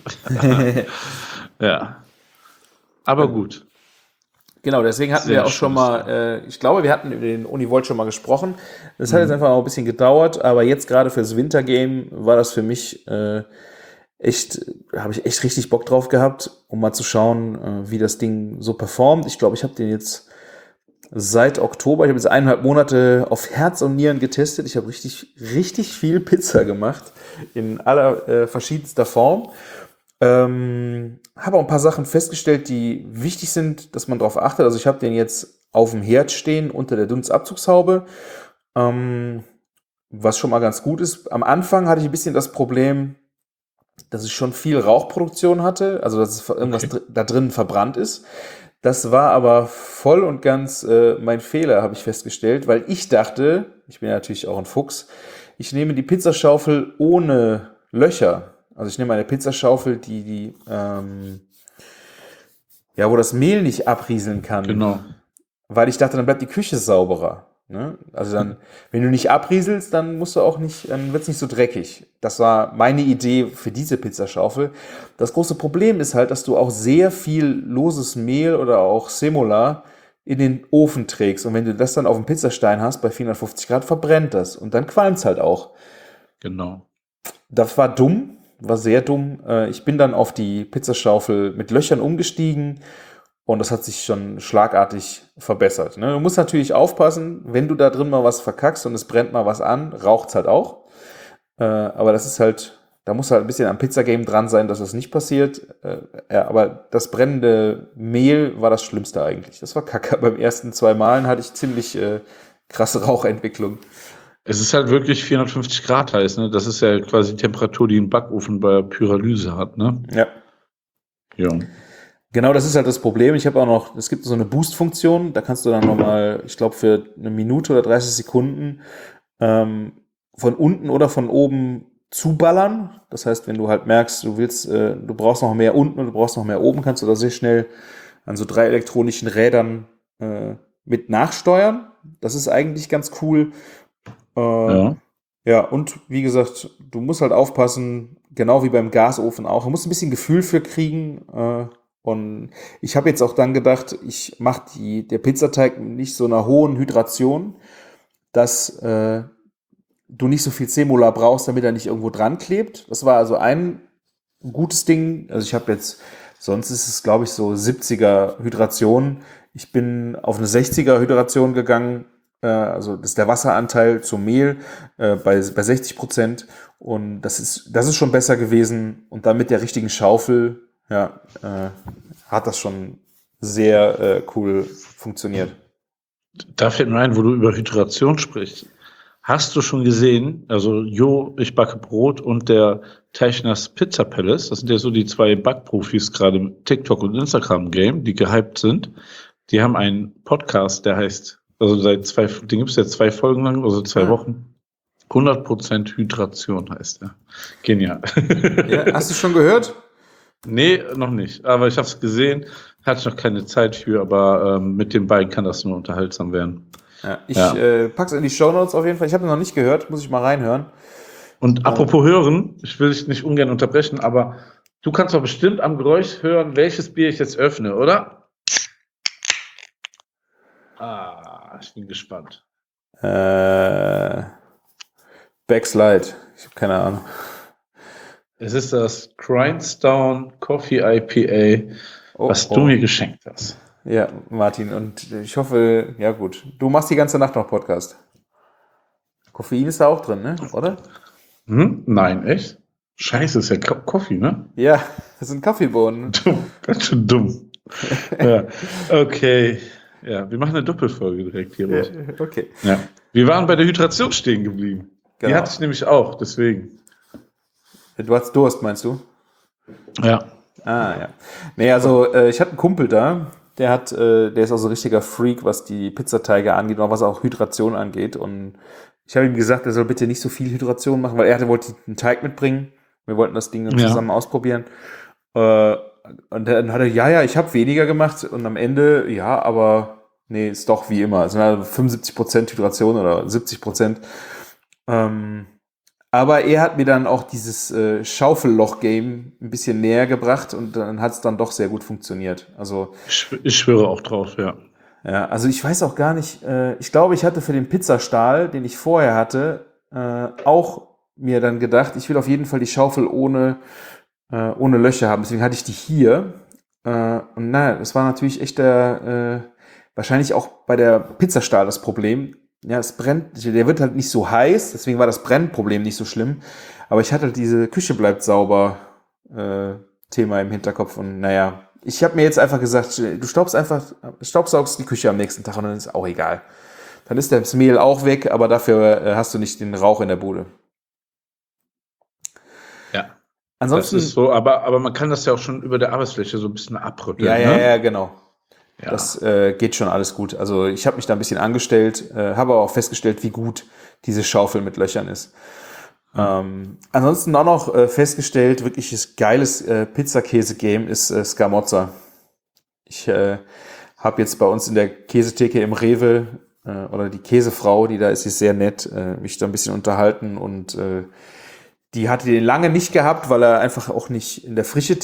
Ja. Aber gut. genau, deswegen hatten Sehr wir auch schon schönes mal, äh, ich glaube, wir hatten über den Uni Volt schon mal gesprochen. Das hat jetzt einfach auch ein bisschen gedauert, aber jetzt gerade fürs Wintergame war das für mich äh, echt, habe ich echt richtig Bock drauf gehabt, um mal zu schauen, äh, wie das Ding so performt. Ich glaube, ich habe den jetzt seit Oktober, ich habe jetzt eineinhalb Monate auf Herz und Nieren getestet. Ich habe richtig, richtig viel Pizza gemacht in aller äh, verschiedenster Form. Ähm, habe auch ein paar Sachen festgestellt, die wichtig sind, dass man darauf achtet. Also ich habe den jetzt auf dem Herd stehen unter der Dunstabzugshaube, ähm, was schon mal ganz gut ist. Am Anfang hatte ich ein bisschen das Problem, dass es schon viel Rauchproduktion hatte, also dass es irgendwas Okay. dr- da drin verbrannt ist. Das war aber voll und ganz äh, mein Fehler, habe ich festgestellt, weil ich dachte, ich bin ja natürlich auch ein Fuchs, ich nehme die Pizzaschaufel ohne Löcher. Also ich nehme eine Pizzaschaufel, die, die ähm, ja, wo das Mehl nicht abrieseln kann, Genau. weil ich dachte, dann bleibt die Küche sauberer. Ne? Also dann, wenn du nicht abrieselst, dann musst du auch nicht, dann wird es nicht so dreckig. Das war meine Idee für diese Pizzaschaufel. Das große Problem ist halt, dass du auch sehr viel loses Mehl oder auch Semola in den Ofen trägst. Und wenn du das dann auf dem Pizzastein hast, bei vierhundertfünfzig Grad, verbrennt das. Und dann qualmt es halt auch. Genau. Das war dumm, war sehr dumm. Äh, Ich bin dann auf die Pizzaschaufel mit Löchern umgestiegen und das hat sich schon schlagartig verbessert. Ne? Du musst natürlich aufpassen, wenn du da drin mal was verkackst und es brennt mal was an, raucht es halt auch. Äh, Aber das ist halt, da muss halt ein bisschen am Pizzagame dran sein, dass das nicht passiert. Äh, Ja, aber das brennende Mehl war das Schlimmste eigentlich. Das war kacke. Beim ersten zwei Malen hatte ich ziemlich äh, krasse Rauchentwicklung. Es ist halt wirklich vierhundertfünfzig Grad heiß, ne? Das ist ja quasi die Temperatur, die ein Backofen bei Pyrolyse hat, ne? Ja. Ja. Genau, das ist halt das Problem. Ich habe auch noch, es gibt so eine Boost-Funktion, da kannst du dann nochmal, ich glaube, für eine Minute oder dreißig Sekunden ähm, von unten oder von oben zuballern. Das heißt, wenn du halt merkst, du willst, äh, du brauchst noch mehr unten und du brauchst noch mehr oben, kannst du da sehr schnell an so drei elektronischen Rädern äh, mit nachsteuern. Das ist eigentlich ganz cool. Äh, Ja. ja, und wie gesagt, du musst halt aufpassen, genau wie beim Gasofen auch. Du musst ein bisschen Gefühl für kriegen. Äh, und ich habe jetzt auch dann gedacht, ich mache die der Pizzateig mit nicht so einer hohen Hydration, dass äh, du nicht so viel Semola brauchst, damit er nicht irgendwo dran klebt. Das war also ein gutes Ding. Also ich habe jetzt, sonst ist es, glaube ich, so siebziger Hydration. Ich bin auf eine sechziger Hydration gegangen. Äh, also das ist der Wasseranteil zum Mehl äh, bei, bei sechzig Prozent. Und das ist, das ist schon besser gewesen. Und dann mit der richtigen Schaufel, ja, äh, hat das schon sehr äh, cool funktioniert. Da fällt mir ein, wo du über Hydration sprichst. Hast du schon gesehen, also Jo, ich backe Brot und der Teichners Pizza Palace, das sind ja so die zwei Backprofis gerade im TikTok und Instagram Game, die gehypt sind. Die haben einen Podcast, der heißt, also seit zwei, den gibt es jetzt zwei Folgen lang, also zwei Ah. Wochen. hundert Prozent Hydration heißt er. Genial. Ja, hast du schon gehört? Nee, noch nicht. Aber ich habe es gesehen, hatte ich noch keine Zeit für, aber ähm, mit den beiden kann das nur unterhaltsam werden. Ja, ich Ja. Äh, pack's in die Shownotes auf jeden Fall. Ich habe noch nicht gehört, muss ich mal reinhören. Und apropos hören, ich will dich nicht ungern unterbrechen, aber du kannst doch bestimmt am Geräusch hören, welches Bier ich jetzt öffne, oder? Ah, ich bin gespannt. Äh, Backslide. Ich habe keine Ahnung. Es ist das Grindstone Coffee I P A, Oh, was oh. du mir geschenkt hast. Ja, Martin. Und ich hoffe, ja gut. Du machst die ganze Nacht noch Podcast. Koffein ist da auch drin, ne? Oder? Hm? Nein, echt? Scheiße, ist ja Ko- Coffee, ne? Ja, das sind Kaffeebohnen. Dumm, ganz schön dumm. Ja, okay. Ja, wir machen eine Doppelfolge direkt hier raus. Okay. Ja. Wir waren bei der Hydration stehen geblieben. Die Genau. hatte ich nämlich auch, deswegen. Du hast Durst, meinst du? Ja. Ah, ja. Nee, also äh, ich hatte einen Kumpel da, der hat, äh, der ist auch so ein richtiger Freak, was die Pizzateige angeht und was auch Hydration angeht. Und ich habe ihm gesagt, er soll bitte nicht so viel Hydration machen, weil er hatte, wollte einen Teig mitbringen. Wir wollten das Ding dann Ja. zusammen ausprobieren. Äh, und dann hat er, ja, ja, ich habe weniger gemacht. Und am Ende, ja, aber nee, ist doch wie immer. Es sind also fünfundsiebzig Prozent Hydration oder siebzig Prozent. Ähm, aber er hat mir dann auch dieses äh, Schaufelloch-Game ein bisschen näher gebracht und dann hat es dann doch sehr gut funktioniert. Also, Ich, schw- ich schwöre auch drauf, ja. ja, also ich weiß auch gar nicht, äh, ich glaube, ich hatte für den Pizzastahl, den ich vorher hatte, äh, auch mir dann gedacht, ich will auf jeden Fall die Schaufel ohne, äh, ohne Löcher haben. Deswegen hatte ich die hier. Äh, und naja, das war natürlich echt der, äh, wahrscheinlich auch bei der Pizzastahl das Problem. Ja, es brennt, der wird halt nicht so heiß, deswegen war das Brennproblem nicht so schlimm. Aber ich hatte halt diese Küche bleibt sauber äh, Thema im Hinterkopf und naja, ich habe mir jetzt einfach gesagt, du staubst einfach, staubsaugst die Küche am nächsten Tag und dann ist auch egal. Dann ist das Mehl auch weg, aber dafür äh, hast du nicht den Rauch in der Bude. Ja. Ansonsten, Das ist so, aber, aber man kann das ja auch schon über der Arbeitsfläche so ein bisschen abrütteln. ja, ja, ne? ja, genau. Ja. Das äh, geht schon alles gut. Also ich habe mich da ein bisschen angestellt, äh, habe aber auch festgestellt, wie gut diese Schaufel mit Löchern ist. Ähm, ansonsten auch noch äh, festgestellt, wirkliches geiles äh, Pizzakäse-Game ist äh, Scamozza. Ich äh, habe jetzt bei uns in der Käsetheke im Rewe äh, oder die Käsefrau, die da ist, die ist sehr nett, äh, mich da ein bisschen unterhalten und äh, die hatte den lange nicht gehabt, weil er einfach auch nicht in der frische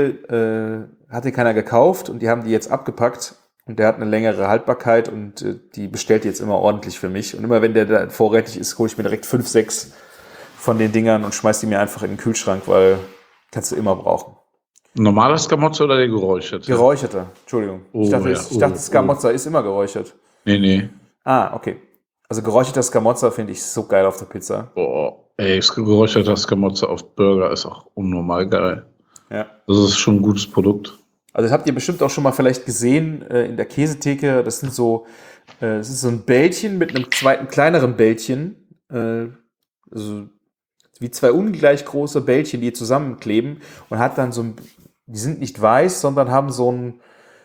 Theke äh, hatte keiner gekauft und die haben die jetzt abgepackt und der hat eine längere Haltbarkeit und äh, die bestellt jetzt immer ordentlich für mich und immer wenn der da vorrätig ist, hole ich mir direkt fünf, sechs von den Dingern und schmeiß die mir einfach in den Kühlschrank, weil kannst du immer brauchen. Normaler Scamozza oder der geräucherte? Geräucherter, Entschuldigung. Oh, ich dachte, ja. ich dachte Oh, Scamozza ist immer geräuchert. Nee, nee. Ah, okay. Also geräucherter Scamozza finde ich so geil auf der Pizza. Boah, ey, geräucherter Scamozza auf Burger ist auch unnormal geil. Ja. Das ist schon ein gutes Produkt. Also das habt ihr bestimmt auch schon mal vielleicht gesehen äh, in der Käsetheke. Das sind so, äh, das ist so ein Bällchen mit einem zweiten kleineren Bällchen. Äh, also wie zwei ungleich große Bällchen, die zusammenkleben und hat dann so ein, die sind nicht weiß, sondern haben so einen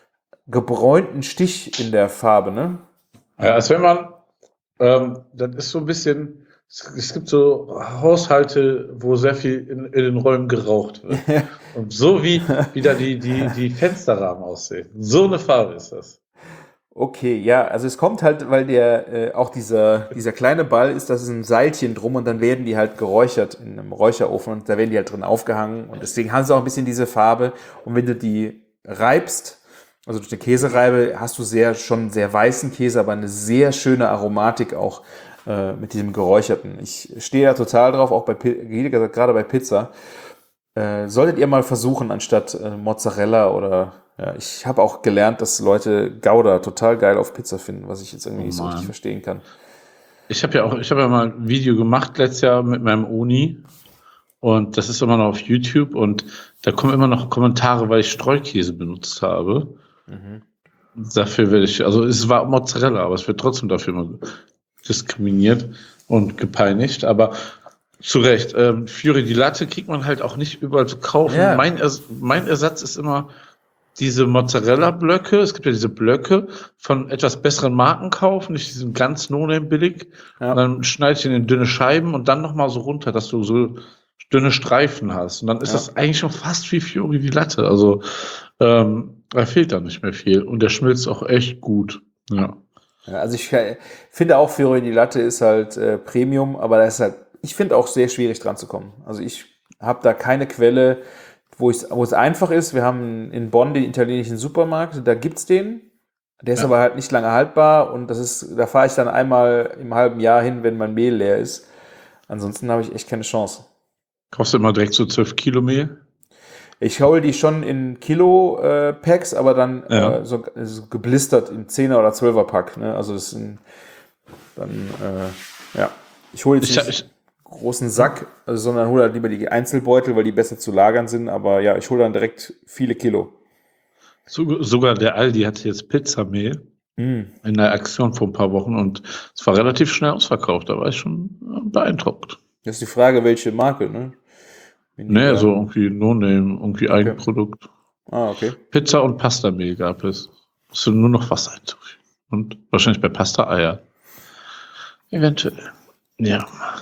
gebräunten Stich in der Farbe, ne? Ja, als wenn man, ähm, das ist so ein bisschen, es, es gibt so Haushalte, wo sehr viel in, in den Räumen geraucht wird. Und so wie, wie da die, die, die Fensterrahmen aussehen. So eine Farbe ist das. Okay, ja, also es kommt halt, weil der äh, auch dieser, dieser kleine Ball ist, das ist ein Seilchen drum und dann werden die halt geräuchert in einem Räucherofen und da werden die halt drin aufgehangen und deswegen haben sie auch ein bisschen diese Farbe und wenn du die reibst, also durch eine Käsereibe, hast du sehr, schon sehr weißen Käse, aber eine sehr schöne Aromatik auch äh, mit diesem geräucherten. Ich stehe da total drauf, auch bei Pi- gerade bei Pizza. Äh, solltet ihr mal versuchen, anstatt äh, Mozzarella oder ja, ich habe auch gelernt, dass Leute Gouda total geil auf Pizza finden, was ich jetzt irgendwie Oh nicht so Mann. richtig verstehen kann. Ich habe ja auch, ich habe ja mal ein Video gemacht letztes Jahr mit meinem Uni und das ist immer noch auf YouTube und da kommen immer noch Kommentare, weil ich Streukäse benutzt habe. Mhm. Dafür werde ich, also es war Mozzarella, aber es wird trotzdem dafür immer diskriminiert und gepeinigt, aber zu Recht. Ähm, Fiori di Latte kriegt man halt auch nicht überall zu kaufen. Ja. Mein, Ers mein Ersatz ist immer diese Mozzarella-Blöcke. Es gibt ja diese Blöcke von etwas besseren Marken kaufen, nicht diesen ganz no-name billig. Ja. Und dann schneide ich den in dünne Scheiben und dann nochmal so runter, dass du so dünne Streifen hast. Und dann ist Ja. das eigentlich schon fast wie Fiori di Latte. Also ähm, da fehlt da nicht mehr viel. Und der schmilzt auch echt gut. Ja. Ja, also ich äh, finde auch Fiori di Latte ist halt äh, Premium, aber das ist halt, ich finde auch sehr schwierig dran zu kommen. Also ich habe da keine Quelle, wo, wo es einfach ist. Wir haben in Bonn den italienischen Supermarkt, da gibt's den. Der ist Ja. aber halt nicht lange haltbar und das ist, da fahre ich dann einmal im halben Jahr hin, wenn mein Mehl leer ist. Ansonsten habe ich echt keine Chance. Kaufst du immer direkt so zwölf Kilo Mehl? Ich hole die schon in Kilo-Packs, aber dann Ja. äh, so, so geblistert in zehner oder zwölfer Pack. Ne? Also das sind dann, äh, ja. Ich hole jetzt Ich, nicht ich, einen großen Sack, also, sondern hole halt lieber die Einzelbeutel, weil die besser zu lagern sind. Aber ja, ich hole dann direkt viele Kilo. so- sogar der Aldi hatte jetzt Pizzamehl Mm. in der Aktion vor ein paar Wochen und es war relativ schnell ausverkauft. Da war ich schon äh, beeindruckt. Das ist die Frage, welche Marke, ne? Wenn die Nee, da- so irgendwie No-Name, irgendwie Eigenprodukt. Ah, okay. Pizza und Pastamehl gab es. Musst du nur noch Wasser hinzufügen. Und wahrscheinlich bei Pasta Eier. Eventuell. Ja.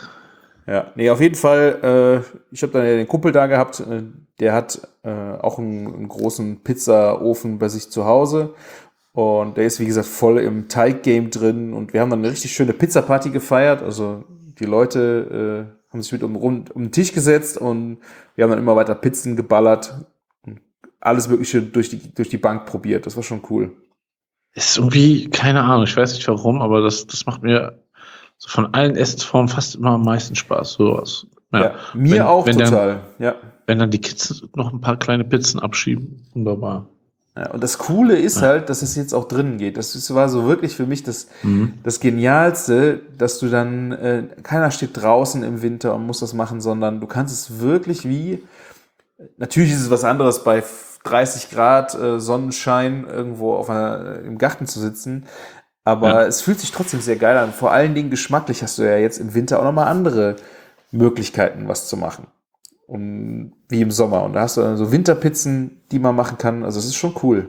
Ja, nee, auf jeden Fall, äh, ich habe dann ja den Kumpel da gehabt, äh, der hat äh, auch einen, einen großen Pizzaofen bei sich zu Hause und der ist, wie gesagt, voll im Teiggame drin und wir haben dann eine richtig schöne Pizzaparty gefeiert, also die Leute äh, haben sich mit um, rund, um den Tisch gesetzt und wir haben dann immer weiter Pizzen geballert und alles Mögliche durch die, durch die Bank probiert, das war schon cool. Ist irgendwie, keine Ahnung, ich weiß nicht warum, aber das, das macht mir so von allen Essensformen fast immer am meisten Spaß. Sowas. Ja. Ja, mir Wenn- auch wenn dann- total, ja. Wenn dann die Kids noch ein paar kleine Pizzen abschieben, wunderbar. Ja, und das Coole ist halt, dass es jetzt auch drinnen geht. Das ist, war so wirklich für mich das, Mhm. das Genialste, dass du dann, äh, keiner steht draußen im Winter und muss das machen, sondern du kannst es wirklich wie, natürlich ist es was anderes bei dreißig Grad äh, Sonnenschein irgendwo auf einer, im Garten zu sitzen, aber Ja. es fühlt sich trotzdem sehr geil an. Vor allen Dingen geschmacklich hast du ja jetzt im Winter auch nochmal andere Möglichkeiten, was zu machen. Und wie im Sommer. Und da hast du dann so Winterpizzen, die man machen kann. Also es ist schon cool.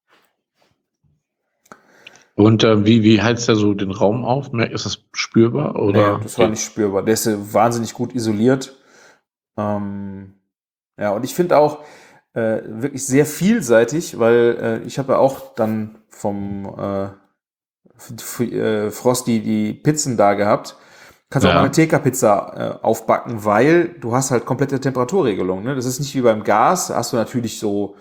Und äh, wie, wie heizt er so den Raum auf? Merk- Ist das spürbar? Oder? Nee, das war nicht spürbar. Der ist äh, wahnsinnig gut isoliert. Ähm, ja, und ich finde auch äh, wirklich sehr vielseitig, weil äh, ich habe ja auch dann vom äh, F- äh, Frosty die Pizzen da gehabt. Kannst auch Ja. mal eine T K-Pizza äh, aufbacken, weil du hast halt komplette Temperaturregelung. Ne? Das ist nicht wie beim Gas. Da hast du natürlich so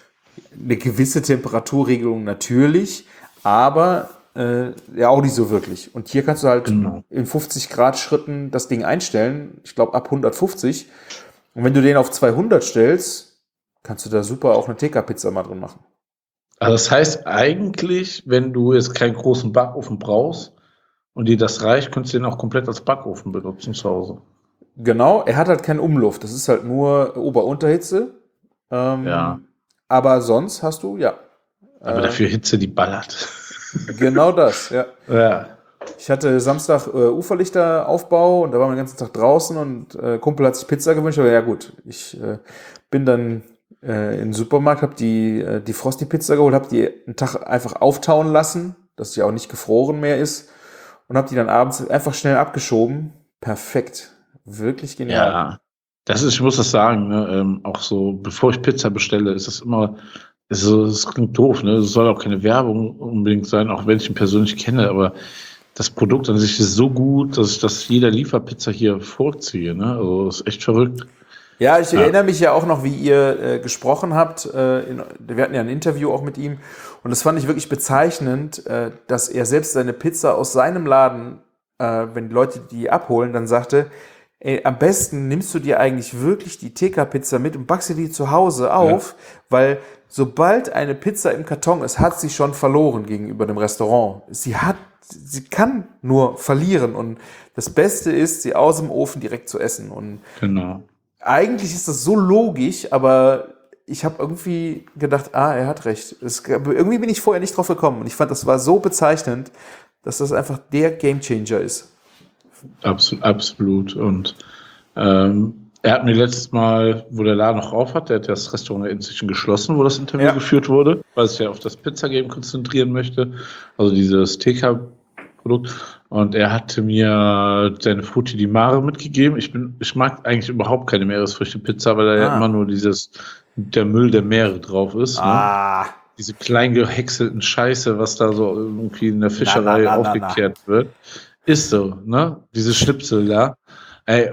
eine gewisse Temperaturregelung natürlich, aber äh, ja auch nicht so wirklich. Und hier kannst du halt Genau. in fünfzig Grad Schritten das Ding einstellen. Ich glaube ab hundertfünfzig. Und wenn du den auf zweihundert stellst, kannst du da super auch eine T K-Pizza mal drin machen. Also das heißt eigentlich, wenn du jetzt keinen großen Backofen brauchst und dir das reicht, könntest du den auch komplett als Backofen benutzen zu Hause. Genau, er hat halt keine Umluft. Das ist halt nur Ober-Unterhitze. Ähm, Ja. Aber sonst hast du, ja. Aber äh, dafür Hitze, die ballert. Genau das, ja. Ja. Ich hatte Samstag äh, Uferlichteraufbau und da waren wir den ganzen Tag draußen und äh, Kumpel hat sich Pizza gewünscht, aber ja gut, ich äh, bin dann äh, in den Supermarkt, habe die, äh, die Frosty-Pizza geholt, habe die einen Tag einfach auftauen lassen, dass sie auch nicht gefroren mehr ist und habe die dann abends einfach schnell abgeschoben. Perfekt. Wirklich genial. Ja. Das ist, ich muss das sagen, ne, ähm, auch so, bevor ich Pizza bestelle, ist das immer, ist so, das klingt doof, ne? Es soll auch keine Werbung unbedingt sein, auch wenn ich ihn persönlich kenne, aber das Produkt an sich ist so gut, dass ich das jeder Lieferpizza hier vorziehe, ne? Also, das ist echt verrückt. Ja, ich Ja. erinnere mich ja auch noch, wie ihr äh, gesprochen habt. Äh, in, wir hatten ja ein Interview auch mit ihm. Und das fand ich wirklich bezeichnend, äh, dass er selbst seine Pizza aus seinem Laden, äh, wenn die Leute die abholen, dann sagte, ey, am besten nimmst du dir eigentlich wirklich die T K-Pizza mit und backst dir die zu Hause auf, weil sobald eine Pizza im Karton ist, hat sie schon verloren gegenüber dem Restaurant. Sie hat, sie kann nur verlieren. Und das Beste ist, sie aus dem Ofen direkt zu essen. Und Genau. eigentlich ist das so logisch, aber ich habe irgendwie gedacht, ah, er hat recht. Es, irgendwie bin ich vorher nicht drauf gekommen und ich fand, das war so bezeichnend, dass das einfach der Gamechanger ist. Absolut, absolut. Und ähm, er hat mir letztes Mal, wo der Laden noch auf hat, der hat das Restaurant inzwischen geschlossen, wo das Interview Ja. geführt wurde, weil sich ja auf das Pizzagame konzentrieren möchte, also dieses T K-Produkt. Und er hatte mir seine Frutti di Mare mitgegeben. Ich bin, ich mag eigentlich überhaupt keine Meeresfrüchte-Pizza, weil da ja Ah. immer nur dieses, der Müll der Meere drauf ist. Ne? Ah, Diese klein gehäckselten Scheiße, was da so irgendwie in der Fischerei na, na, na, aufgekehrt wird. Ist so, ne? Diese Schnipsel da. Ey,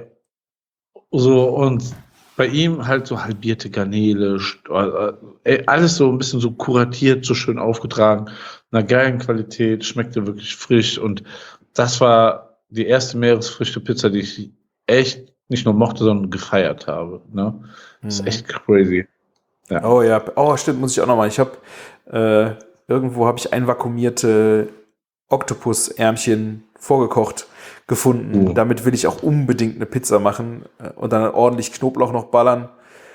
so, und bei ihm halt so halbierte Garnele, st- äh, ey, alles so ein bisschen so kuratiert, so schön aufgetragen, einer geilen Qualität, schmeckte wirklich frisch und das war die erste Meeresfrüchte-Pizza, die ich echt nicht nur mochte, sondern gefeiert habe, ne? Das ist Mhm. echt crazy. Ja. Oh ja, oh stimmt, muss ich auch noch mal. Ich habe äh, irgendwo habe ich einvakuumierte Oktopusärmchen vorgekocht gefunden. Oh. Damit will ich auch unbedingt eine Pizza machen äh, und dann ordentlich Knoblauch noch ballern.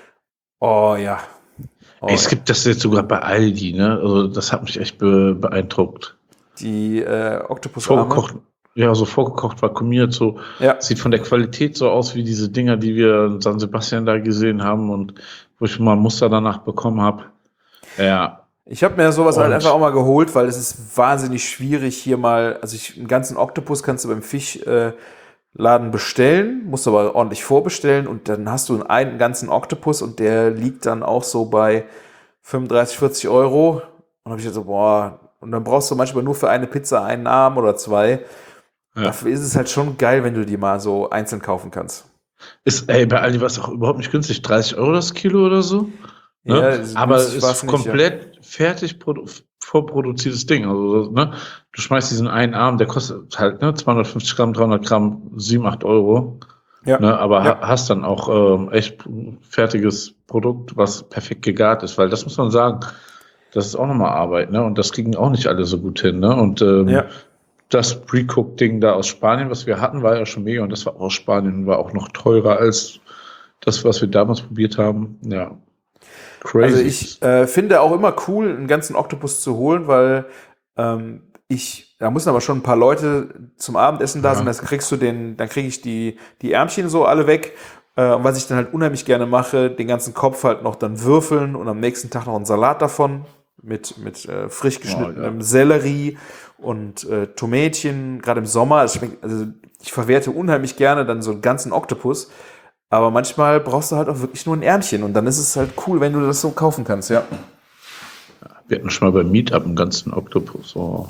Oh ja. Oh, Ey, es gibt das jetzt sogar bei Aldi, ne? Also das hat mich echt be beeindruckt. die äh, Oktopusarme. Vorgekocht, ja, so vorgekocht, vakuumiert, so. Ja. Sieht von der Qualität so aus wie diese Dinger, die wir in San Sebastian da gesehen haben und wo ich mal ein Muster danach bekommen habe. Ja. Ich habe mir sowas halt Und- einfach auch mal geholt, weil es ist wahnsinnig schwierig hier mal, also ich, einen ganzen Oktopus kannst du beim Fischladen äh, Laden bestellen, musst aber ordentlich vorbestellen und dann hast du einen, einen ganzen Oktopus und der liegt dann auch so bei fünfunddreißig, vierzig Euro. Und habe ich so, boah, und dann brauchst du manchmal nur für eine Pizza einen Arm oder zwei. Ja. Dafür ist es halt schon geil, wenn du die mal so einzeln kaufen kannst. Ist, ey, bei Aldi war es auch überhaupt nicht günstig. dreißig Euro das Kilo oder so. Ne? Ja, das ist Aber es günstig war's ist nicht, komplett fertig produ vorproduziertes Ding. Also, ne? Du schmeißt diesen einen Arm, der kostet halt ne, zweihundertfünfzig Gramm, dreihundert Gramm, sieben, acht Euro. Ja. Ne? Aber Ja. ha hast dann auch ähm, echt ein fertiges Produkt, was perfekt gegart ist. Weil das muss man sagen, das ist auch nochmal Arbeit. Ne? Und das kriegen auch nicht alle so gut hin. Ne? Und ähm, Ja. das Pre-Cook-Ding da aus Spanien, was wir hatten, war ja schon mega. Und das war auch aus Spanien, war auch noch teurer als das, was wir damals probiert haben. Ja. Crazy. Also ich äh, finde auch immer cool, einen ganzen Oktopus zu holen, weil ähm, ich, da müssen aber schon ein paar Leute zum Abendessen da Ja. sein, dann kriegst du den, dann kriege ich die, die Ärmchen so alle weg Äh, und was ich dann halt unheimlich gerne mache, den ganzen Kopf halt noch dann würfeln und am nächsten Tag noch einen Salat davon mit, mit äh, frisch geschnittenem Oh, ja. Sellerie und äh, Tomätchen, gerade im Sommer. Es schmeckt, also ich verwerte unheimlich gerne dann so einen ganzen Oktopus, aber manchmal brauchst du halt auch wirklich nur ein Ärmchen und dann ist es halt cool, wenn du das so kaufen kannst, ja. Wir hatten schon mal beim Meetup einen ganzen Oktopus. Oh.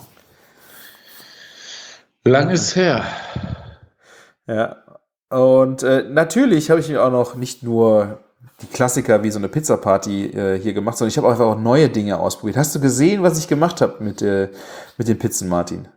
Lang ist her. Ja. Und äh, natürlich habe ich mir auch noch nicht nur die Klassiker wie so eine Pizza-Party äh, hier gemacht, sondern ich habe einfach auch neue Dinge ausprobiert. Hast du gesehen, was ich gemacht habe mit, äh, mit den Pizzen, Martin?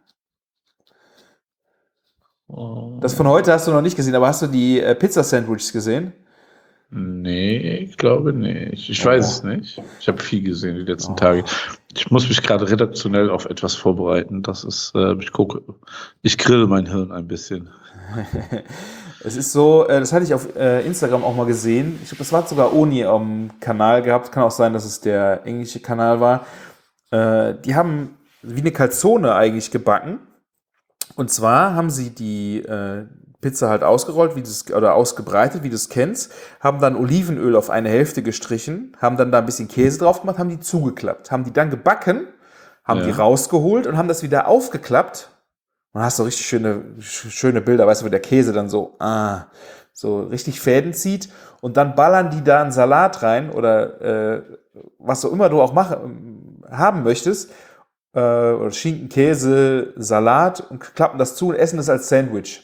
Oh. Das von heute hast du noch nicht gesehen, aber hast du die äh, Pizza-Sandwiches gesehen? Nee, ich glaube nicht. Ich weiß es nicht. Ich habe viel gesehen die letzten Tage. Ich muss mich gerade redaktionell auf etwas vorbereiten. Das ist, äh, ich gucke, ich grille mein Hirn ein bisschen. Es ist so, äh, das hatte ich auf äh, Instagram auch mal gesehen. Ich glaube, das war sogar Oni am Kanal gehabt. Kann auch sein, dass es der englische Kanal war. Äh, die haben wie eine Calzone eigentlich gebacken. Und zwar haben sie die äh, Pizza halt ausgerollt, wie du es, oder ausgebreitet, wie du es kennst, haben dann Olivenöl auf eine Hälfte gestrichen, haben dann da ein bisschen Käse drauf gemacht, haben die zugeklappt, haben die dann gebacken, haben Ja. die rausgeholt und haben das wieder aufgeklappt. Und hast so richtig schöne, schöne Bilder, weißt du, wo der Käse dann so, ah, so richtig Fäden zieht. Und dann ballern die da einen Salat rein oder äh, was auch immer du auch machen, haben möchtest. Äh, oder Schinken, Käse, Salat und klappen das zu und essen das als Sandwich.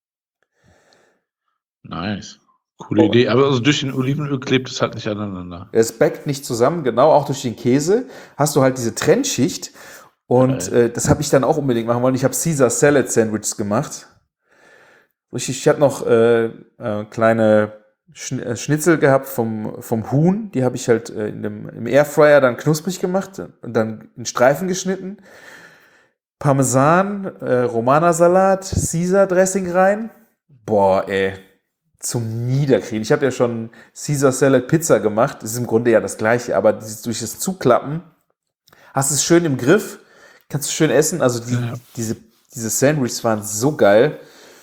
Nice. Coole Oh. Idee. Aber also durch den Olivenöl klebt es halt nicht aneinander. Es backt nicht zusammen, genau, auch durch den Käse hast du halt diese Trennschicht. Und Geil. äh, das habe ich dann auch unbedingt machen wollen. Ich habe Caesar Salad Sandwiches gemacht. Richtig, ich habe noch äh, äh, kleine Schn äh, Schnitzel gehabt vom, vom Huhn. Die habe ich halt äh, in dem, im Airfryer dann knusprig gemacht und dann in Streifen geschnitten. Parmesan, äh, Romana-Salat, Caesar Dressing rein. Boah, ey. Zum Niederkriegen. Ich habe ja schon Caesar Salad Pizza gemacht. Das ist im Grunde ja das Gleiche, aber dieses, durch das Zuklappen hast du es schön im Griff, kannst du schön essen. Also die, Ja. diese, diese Sandwiches waren so geil.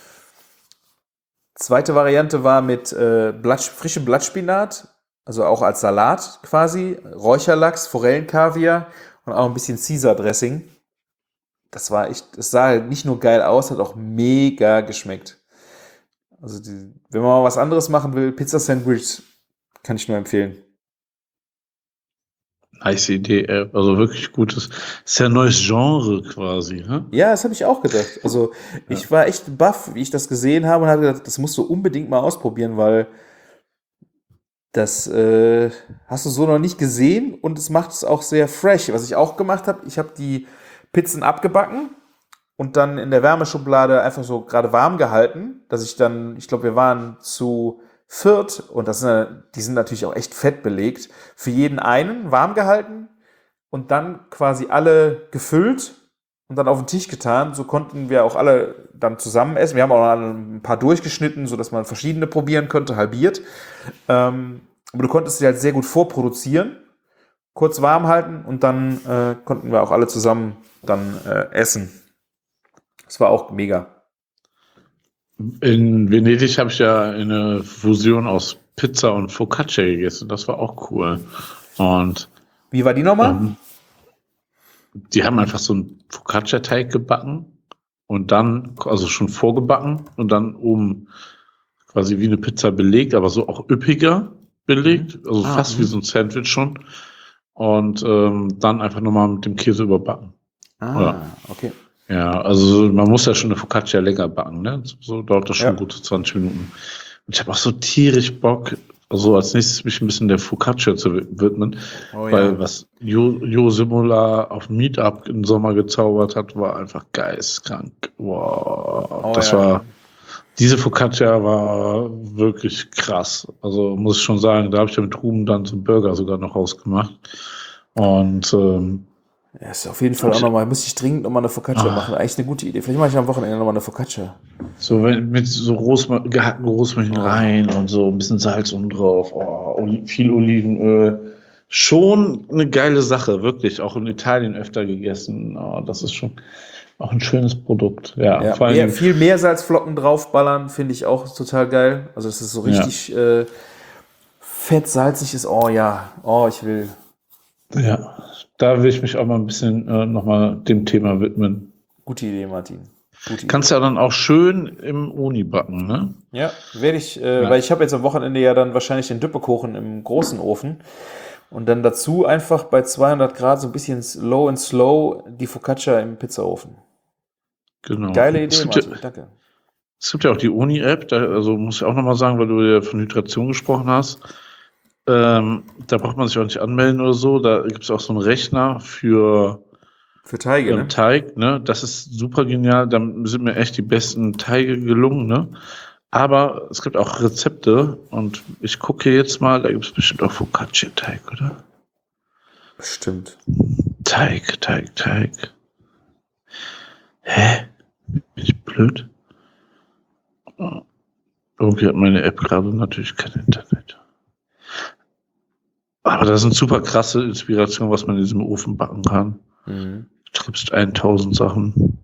Zweite Variante war mit äh, Blatt, frischem Blattspinat, also auch als Salat quasi, Räucherlachs, Forellenkaviar und auch ein bisschen Caesar Dressing. Das war echt, es sah halt nicht nur geil aus, hat auch mega geschmeckt. Also die, wenn man mal was anderes machen will, Pizza Sandwich kann ich nur empfehlen. Nice Idee, ey. Also wirklich gutes. Ist ja ein neues Genre quasi, hä? Ja, das habe ich auch gedacht. Also ich war echt baff, wie ich das gesehen habe und habe gedacht, das musst du unbedingt mal ausprobieren, weil das äh, hast du so noch nicht gesehen und es macht es auch sehr fresh. Was ich auch gemacht habe, ich habe die Pizzen abgebacken und dann in der Wärmeschublade einfach so gerade warm gehalten, dass ich dann, ich glaube, wir waren zu viert und das sind, die sind natürlich auch echt fett belegt, für jeden einen warm gehalten und dann quasi alle gefüllt und dann auf den Tisch getan. So konnten wir auch alle dann zusammen essen. Wir haben auch ein paar durchgeschnitten, sodass man verschiedene probieren konnte, halbiert. Ähm, aber du konntest sie halt sehr gut vorproduzieren, kurz warm halten und dann äh, konnten wir auch alle zusammen dann äh, essen. Das war auch mega. In Venedig habe ich ja eine Fusion aus Pizza und Focaccia gegessen. Das war auch cool. Und Wie war die nochmal? ähm, die haben einfach so einen Focaccia-Teig gebacken und dann, also schon vorgebacken und dann oben quasi wie eine Pizza belegt, aber so auch üppiger belegt, also Ah, fast wie mhm. so ein Sandwich schon. Und ähm, dann einfach nochmal mit dem Käse überbacken. Ah, Ja. okay. Ja, also man muss ja schon eine Focaccia länger backen, ne? So, so dauert das schon Ja. gute zwanzig Minuten. Und ich habe auch so tierisch Bock, also als nächstes mich ein bisschen der Focaccia zu widmen, Oh, weil ja. was Jo, Jo Simula auf Meetup im Sommer gezaubert hat, war einfach geistkrank. Wow, Oh, das ja. war, diese Focaccia war wirklich krass. Also muss ich schon sagen, da habe ich ja mit Ruben dann so einen Burger sogar noch rausgemacht. Und ähm, Ja, ist auf jeden Fall auch nochmal, muss ich dringend nochmal eine Focaccia Ah. machen. Eigentlich eine gute Idee. Vielleicht mache ich am Wochenende nochmal eine Focaccia. so wenn- mit so Rosma gehackten Rosmarin Oh. rein und so ein bisschen Salz oben drauf. Oh, Oli- viel Olivenöl, schon eine geile Sache, wirklich. Auch in Italien öfter gegessen. Oh, das ist schon auch ein schönes Produkt. Ja, Ja, vor allem. mehr, viel Meersalzflocken draufballern, finde ich auch total geil. Also, dass es so richtig äh, fett, salzig ist. Oh ja, oh, ich will. Ja, da will ich mich auch mal ein bisschen äh, nochmal dem Thema widmen. Gute Idee, Martin. Gute Idee. Kannst ja dann auch schön im Uni backen, ne? Ja, werde ich, äh, Ja. weil ich habe jetzt am Wochenende ja dann wahrscheinlich den Düppekuchen im großen Ofen und dann dazu einfach bei zweihundert Grad so ein bisschen low and slow die Focaccia im Pizzaofen. Genau. Geile Es Idee, gibt ja, Martin, danke. es gibt ja auch die Uni-App, da, also muss ich auch nochmal sagen, weil du ja von Hydration gesprochen hast. Ähm, da braucht man sich auch nicht anmelden oder so. Da gibt es auch so einen Rechner für Für Teige, ähm, ne? Teig, ne? Das ist super genial. Da sind mir echt die besten Teige gelungen, ne? Aber es gibt auch Rezepte und ich gucke jetzt mal, da gibt es bestimmt auch Focaccia-Teig, oder? Bestimmt. Teig, Teig, Teig. Hä? Bin ich blöd? Oh, irgendwie hat meine App gerade natürlich kein Internet. Aber das sind super krasse Inspirationen, was man in diesem Ofen backen kann. Mhm. Du trippst tausend Sachen.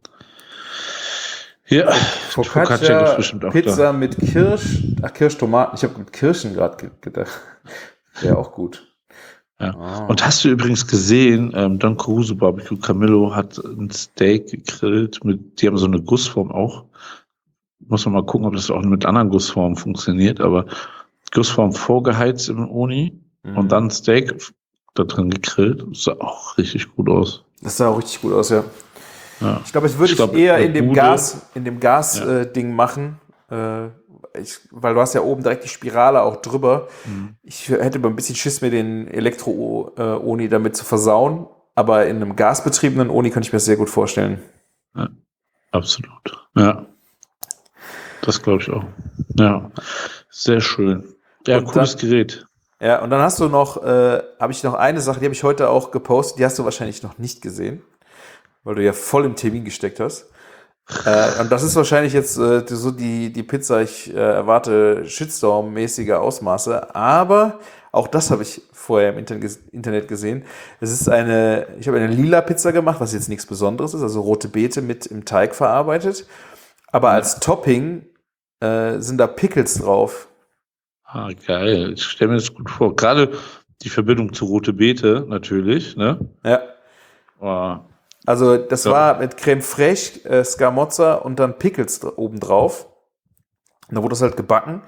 Ja, Focaccia, gibt's bestimmt auch Pizza da. mit Kirsch, ach Kirschtomaten, ich habe mit Kirschen gerade ge gedacht. Wäre auch gut. Ja. Ah. Und hast du übrigens gesehen, ähm, Don Caruso Barbecue Camillo hat ein Steak gegrillt, mit, die haben so eine Gussform auch. Muss man mal gucken, ob das auch mit anderen Gussformen funktioniert, aber Gussform vorgeheizt im Uni Mhm. und dann Steak da drin gegrillt. Das sah auch richtig gut aus. Das sah auch richtig gut aus, ja. Ja. Ich glaube, das würde Ich ich, glaub, eher eine in dem Bude- Gas, in dem Gas Ja. äh, Ding machen, äh, ich, weil du hast ja oben direkt die Spirale auch drüber. Mhm. Ich hätte aber ein bisschen Schiss, mir den Elektro-Oni damit zu versauen, aber in einem gasbetriebenen Oni kann ich mir das sehr gut vorstellen. Ja, absolut. Ja. Das glaube ich auch. Ja. Sehr schön. Ja, Und cooles dann- Gerät. Ja, und dann hast du noch, äh, habe ich noch eine Sache, die habe ich heute auch gepostet, die hast du wahrscheinlich noch nicht gesehen, weil du ja voll im Termin gesteckt hast. Äh, und das ist wahrscheinlich jetzt äh, so die, die Pizza, ich äh, erwarte Shitstorm-mäßige Ausmaße, aber auch das habe ich vorher im Internet, ges- Internet gesehen. Es ist eine, ich habe eine lila Pizza gemacht, was jetzt nichts Besonderes ist, also rote Beete mit im Teig verarbeitet, aber als Topping äh, sind da Pickles drauf. Ah, geil. Ich stelle mir das gut vor. Gerade die Verbindung zu Rote Beete natürlich, ne? Ja. Oh, Also das Ja. war mit Creme fraiche, äh, Scamozza und dann Pickles dr- obendrauf. Und da wurde das halt gebacken.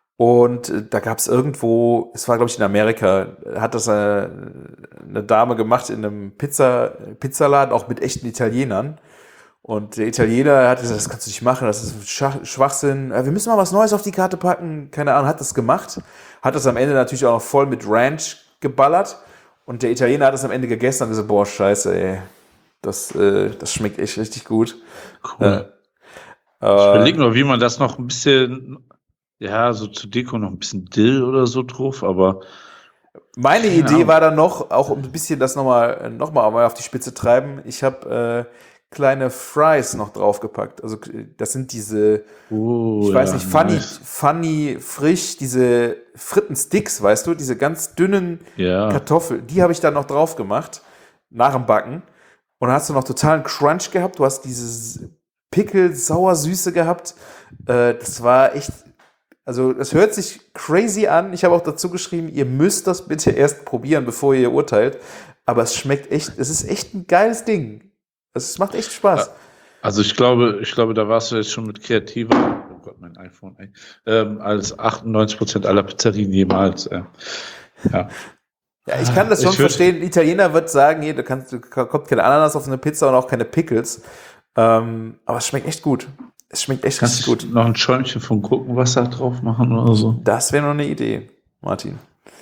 Und äh, da gab es irgendwo, es war glaube ich in Amerika, hat das äh, eine Dame gemacht in einem Pizza, Pizzaladen, auch mit echten Italienern. Und der Italiener hat gesagt, das kannst du nicht machen, das ist Schach- Schwachsinn. Äh, Wir müssen mal was Neues auf die Karte packen. Keine Ahnung, hat das gemacht. Hat das am Ende natürlich auch noch voll mit Ranch geballert. Und der Italiener hat das am Ende gegessen und gesagt, boah, scheiße, ey. Das, äh, das schmeckt echt richtig gut. cool. Äh, Ich äh, überlege nur, wie man das noch ein bisschen, ja, so zur Deko noch ein bisschen Dill oder so drauf, aber meine Keine Idee Ahnung. war dann noch, auch um ein bisschen das nochmal noch mal auf die Spitze treiben, ich habe äh, kleine Fries noch draufgepackt. Also äh, das sind diese, oh, ich weiß ja, nicht, funny, nice. funny, frisch, diese Frittensticks, weißt du, diese ganz dünnen Ja, Kartoffeln, die habe ich dann noch drauf gemacht, nach dem Backen. Und dann hast du noch totalen Crunch gehabt, du hast dieses Pickel, Sauersüße gehabt. Äh, das war echt, also das hört sich crazy an. Ich habe auch dazu geschrieben, ihr müsst das bitte erst probieren, bevor ihr urteilt. Aber es schmeckt echt, es ist echt ein geiles Ding. Es macht echt Spaß. also ich glaube, ich glaube, da warst du jetzt schon mit kreativer, oh Gott, mein iPhone, ey, ähm, als achtundneunzig Prozent aller Pizzerien jemals. Äh. Ja. Ja, ich kann das schon Ich würd- verstehen. Ein Italiener wird sagen, hier, da kannst, du kommt keine Ananas auf eine Pizza und auch keine Pickles. Ähm, aber es schmeckt echt gut. Es schmeckt echt Kannst richtig du gut. noch ein Schäumchen von Gurkenwasser drauf machen oder so? Das wäre noch eine Idee, Martin.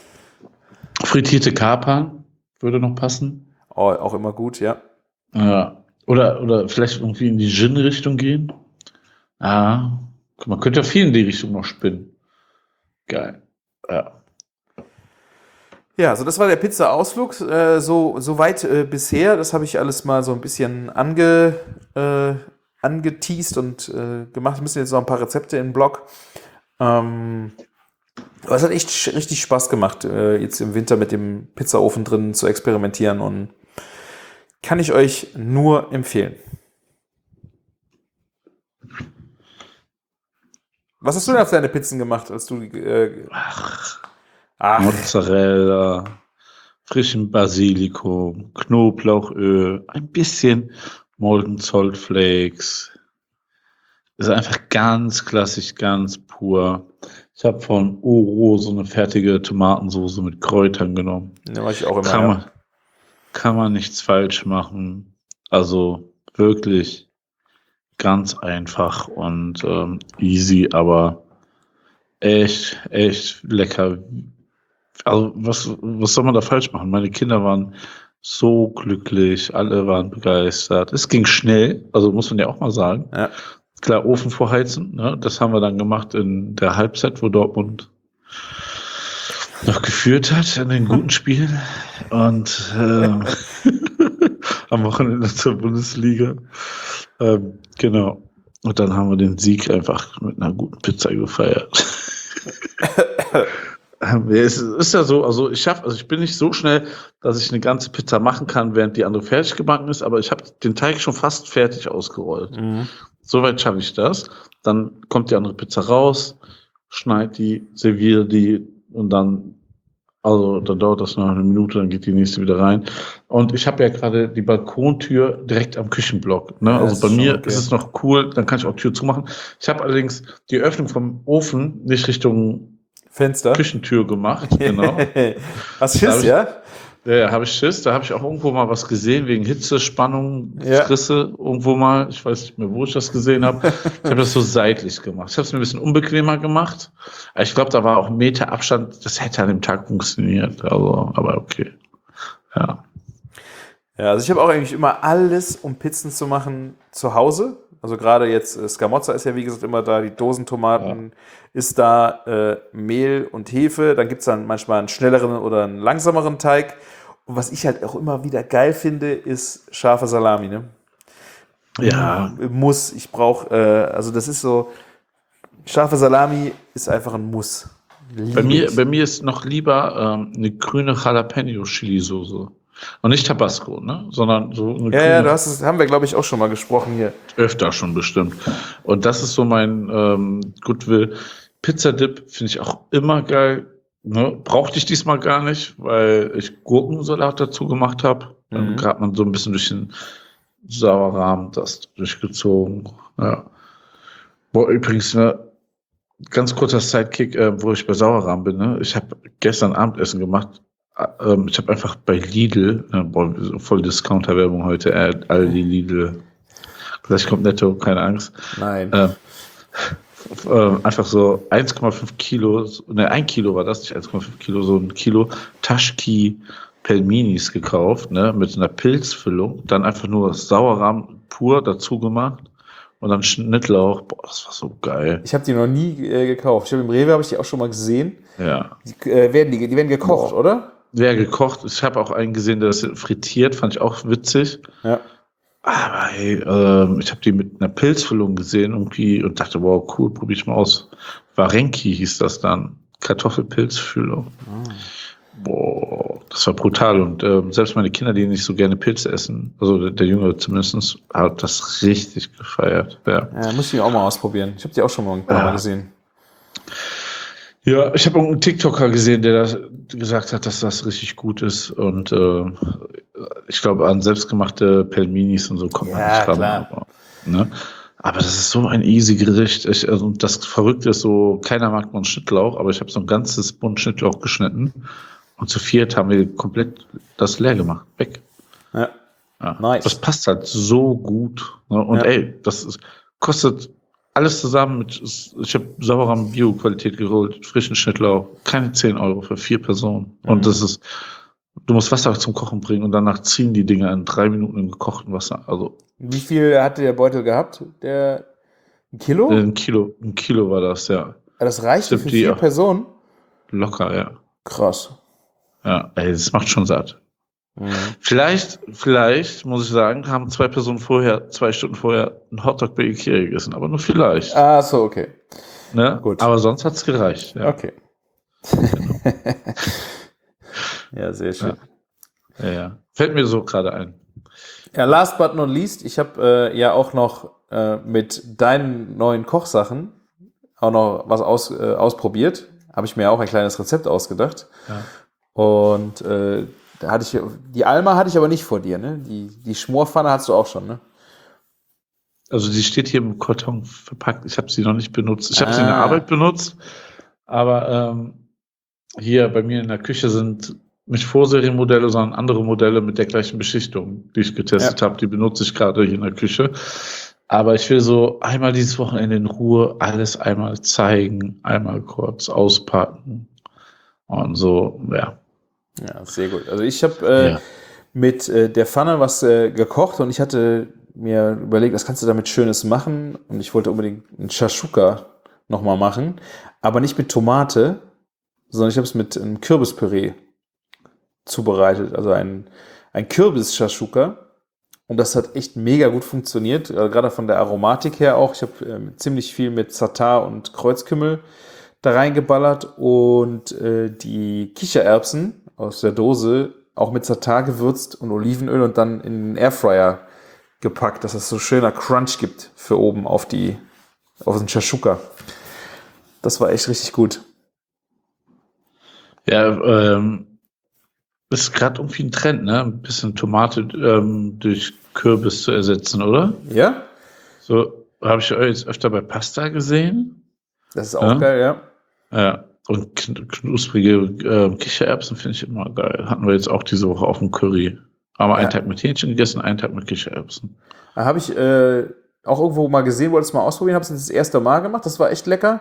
Frittierte Kapern würde noch passen. Oh, auch immer gut, ja. Ja. Oder, oder vielleicht irgendwie in die Gin-Richtung gehen. Ah, man könnte ja viel in die Richtung noch spinnen. Geil. Ja. Ja, so das war der Pizza-Ausflug. Äh, so, so weit äh, bisher. Das habe ich alles mal so ein bisschen ange, äh, angeteased und äh, gemacht. Wir müssen jetzt noch ein paar Rezepte in den Blog. Ähm, Aber es hat echt sch- richtig Spaß gemacht, äh, jetzt im Winter mit dem Pizzaofen drin zu experimentieren und kann ich euch nur empfehlen. Was hast du denn auf deine Pizzen gemacht, als du äh, Ach, ach, Mozzarella, frischen Basilikum, Knoblauchöl, ein bisschen Molten Salt Flakes. Ist einfach ganz klassisch, ganz pur. Ich habe von Oro so eine fertige Tomatensoße mit Kräutern genommen. ne, mach ich auch immer. Kann Ja. man, kann man nichts falsch machen. Also wirklich ganz einfach und ähm, easy, aber echt, echt lecker. Also was, was soll man da falsch machen? Meine Kinder waren so glücklich, alle waren begeistert. Es ging schnell, also muss man ja auch mal sagen. Ja. Klar, Ofen vorheizen, ne? Das haben wir dann gemacht in der Halbzeit, wo Dortmund noch geführt hat in den guten Spielen. Und ähm, am Wochenende zur Bundesliga. Ähm, genau. Und dann haben wir den Sieg einfach mit einer guten Pizza gefeiert. Ähm, ja, es ist ja so, also ich schaff, also ich bin nicht so schnell, dass ich eine ganze Pizza machen kann, während die andere fertig gebacken ist, aber ich habe den Teig schon fast fertig ausgerollt. Mhm. Soweit schaffe ich das. Dann kommt die andere Pizza raus, schneid die, serviere die und dann, also dann dauert das noch eine Minute, dann geht die nächste wieder rein. Und ich habe ja gerade die Balkontür direkt am Küchenblock. Ne? Ja, Also ist bei schon mir okay. ist es noch cool, dann kann ich auch Tür zumachen. Ich habe allerdings die Öffnung vom Ofen nicht Richtung Fenster. Küchentür gemacht. Genau. Hast du Da hab Schiss, ich- ja? Ja, ja, habe ich Schiss. Da habe ich auch irgendwo mal was gesehen, wegen Hitze, Spannung, Ja. Frisse, irgendwo mal. Ich weiß nicht mehr, wo ich das gesehen habe. Ich habe das so seitlich gemacht. Ich habe es mir ein bisschen unbequemer gemacht. Aber ich glaube, da war auch ein Meter Abstand. Das hätte an dem Tag funktioniert. Also, aber okay. Ja. Ja, also ich habe auch eigentlich immer alles, um Pizzen zu machen, zu Hause. Also gerade jetzt, äh, Scamozza ist ja wie gesagt immer da, die Dosentomaten ist da, äh, Mehl und Hefe. Dann gibt es dann manchmal einen schnelleren oder einen langsameren Teig. Und was ich halt auch immer wieder geil finde, ist scharfe Salami, ne? Ja. Muss, ich brauche, äh, also das ist so, scharfe Salami ist einfach ein Muss. Lieb Bei mir, ich. bei mir ist noch lieber ähm, eine grüne Jalapeno-Chili-Soße. Und nicht Tabasco, ne? Sondern so eine Ja, ja, grüne. du hast es, haben wir glaube ich auch schon mal gesprochen hier. Öfter schon bestimmt. Und das ist so mein ähm, Goodwill. Pizzadip finde ich auch immer geil. Ne? Brauchte ich diesmal gar nicht, weil ich Gurkensalat dazu gemacht habe. Dann Mhm. gerade man so ein bisschen durch den Sauerrahmen das durchgezogen. Ja. Boah, übrigens, ne, ganz kurzer Sidekick, äh, wo ich bei Sauerrahmen bin. Ne? Ich habe gestern Abendessen gemacht. Äh, ähm, ich habe einfach bei Lidl, äh, boah, voll Discounter-Werbung heute, äh, Aldi, Lidl. Gleich kommt Netto, keine Angst. Nein. Ähm, äh, einfach so eins Komma fünf Kilo, ne, ein Kilo war das, nicht eins Komma fünf Kilo, so ein Kilo Taschki Pelminis gekauft, ne, mit einer Pilzfüllung, dann einfach nur Sauerrahmen pur dazu gemacht und dann Schnittlauch. Boah, das war so geil. Ich habe die noch nie äh, gekauft. Ich habe im Rewe habe ich die auch schon mal gesehen. Ja. Die, äh, werden die, die werden gekocht, oder? Ja, gekocht. Ich habe auch einen gesehen, der das frittiert, fand ich auch witzig. Ja. Aber hey, ähm, ich habe die mit einer Pilzfüllung gesehen irgendwie und dachte, wow, cool, probier ich mal aus. Varenki hieß das dann. Kartoffelpilzfüllung. Ah. Boah, das war brutal. Und ähm, selbst meine Kinder, die nicht so gerne Pilze essen, also der, der Jüngere zumindest, hat das richtig gefeiert. Ja, Ja, muss ich die auch mal ausprobieren. Ich habe die auch schon mal ein paar Ja. Mal gesehen. ja ich habe irgendeinen TikToker gesehen, der das gesagt hat, dass das richtig gut ist. Und äh, ich glaube, an selbstgemachte Pelminis und so kommt man Ja, nicht ran. klar. Aber, ne? Aber das ist so ein easy Gericht. Ich, also das Verrückte ist so, keiner mag mal einen Schnittlauch, aber ich habe so ein ganzes Bund Schnittlauch geschnitten. Und zu viert haben wir komplett das leer gemacht. Weg. Ja. Ja. Nice. Das passt halt so gut. Ne? Und Ja. ey, das ist, kostet alles zusammen mit, ich habe Sauerrahmen Bio-Qualität geholt, frischen Schnittlauch, keine zehn Euro für vier Personen. Mhm. Und das ist, du musst Wasser zum Kochen bringen und danach ziehen die Dinger in drei Minuten im gekochten Wasser. Also Wie viel hatte der Beutel gehabt? Der ein Kilo? ein Kilo, ein Kilo war das, ja. Das reichte stimmt, für die vier auch. Personen? Locker, ja. Krass. Ja, ey, das macht schon satt. Mhm. Vielleicht, vielleicht, muss ich sagen, haben zwei Personen vorher, zwei Stunden vorher einen Hotdog bei Ikea gegessen, aber nur vielleicht. Ah, so, okay. Ne? gut. Aber sonst hat's gereicht. Ja. Okay. Ja, sehr schön. Ja, ja, ja. Fällt mir so gerade ein. Ja, last but not least, ich habe äh, ja auch noch äh, mit deinen neuen Kochsachen auch noch was aus, äh, ausprobiert. Habe ich mir auch ein kleines Rezept ausgedacht. Ja. Und äh, da hatte ich, die Alma hatte ich aber nicht vor dir, ne? Die, die Schmorpfanne hast du auch schon, ne? Also die steht hier im Karton verpackt. Ich habe sie noch nicht benutzt. Ich habe Ah. sie in der Arbeit benutzt, aber ähm, hier bei mir in der Küche sind nicht Vorserienmodelle, sondern andere Modelle mit der gleichen Beschichtung, die ich getestet Ja. habe. Die benutze ich gerade hier in der Küche. Aber ich will so einmal dieses Wochenende in Ruhe alles einmal zeigen, einmal kurz auspacken und so, ja. Ja, sehr gut. Also ich habe äh, Ja. mit äh, der Pfanne was äh, gekocht und ich hatte mir überlegt, was kannst du damit Schönes machen? Und ich wollte unbedingt einen Shashuka nochmal machen, aber nicht mit Tomate, sondern ich habe es mit einem Kürbispüree zubereitet, also ein, ein Kürbis-Shashuka. Und das hat echt mega gut funktioniert, also gerade von der Aromatik her auch. Ich habe ähm, ziemlich viel mit Zatar und Kreuzkümmel da reingeballert und äh, die Kichererbsen aus der Dose auch mit Zatar gewürzt und Olivenöl und dann in den Airfryer gepackt, dass es so schöner Crunch gibt für oben auf die auf den Shashuka. Das war echt richtig gut. Ja, ähm, das ist gerade irgendwie ein Trend, ne? Ein bisschen Tomate ähm, durch Kürbis zu ersetzen, oder? Ja, So habe ich jetzt öfter bei Pasta gesehen. das ist auch Ja. geil, ja. Ja, und kn- knusprige äh, Kichererbsen finde ich immer geil. Hatten wir jetzt auch diese Woche auf dem Curry. Haben wir Ja. einen Tag mit Hähnchen gegessen, einen Tag mit Kichererbsen. Da habe ich äh, auch irgendwo mal gesehen, wollte es mal ausprobieren, habe es das erste Mal gemacht, das war echt lecker.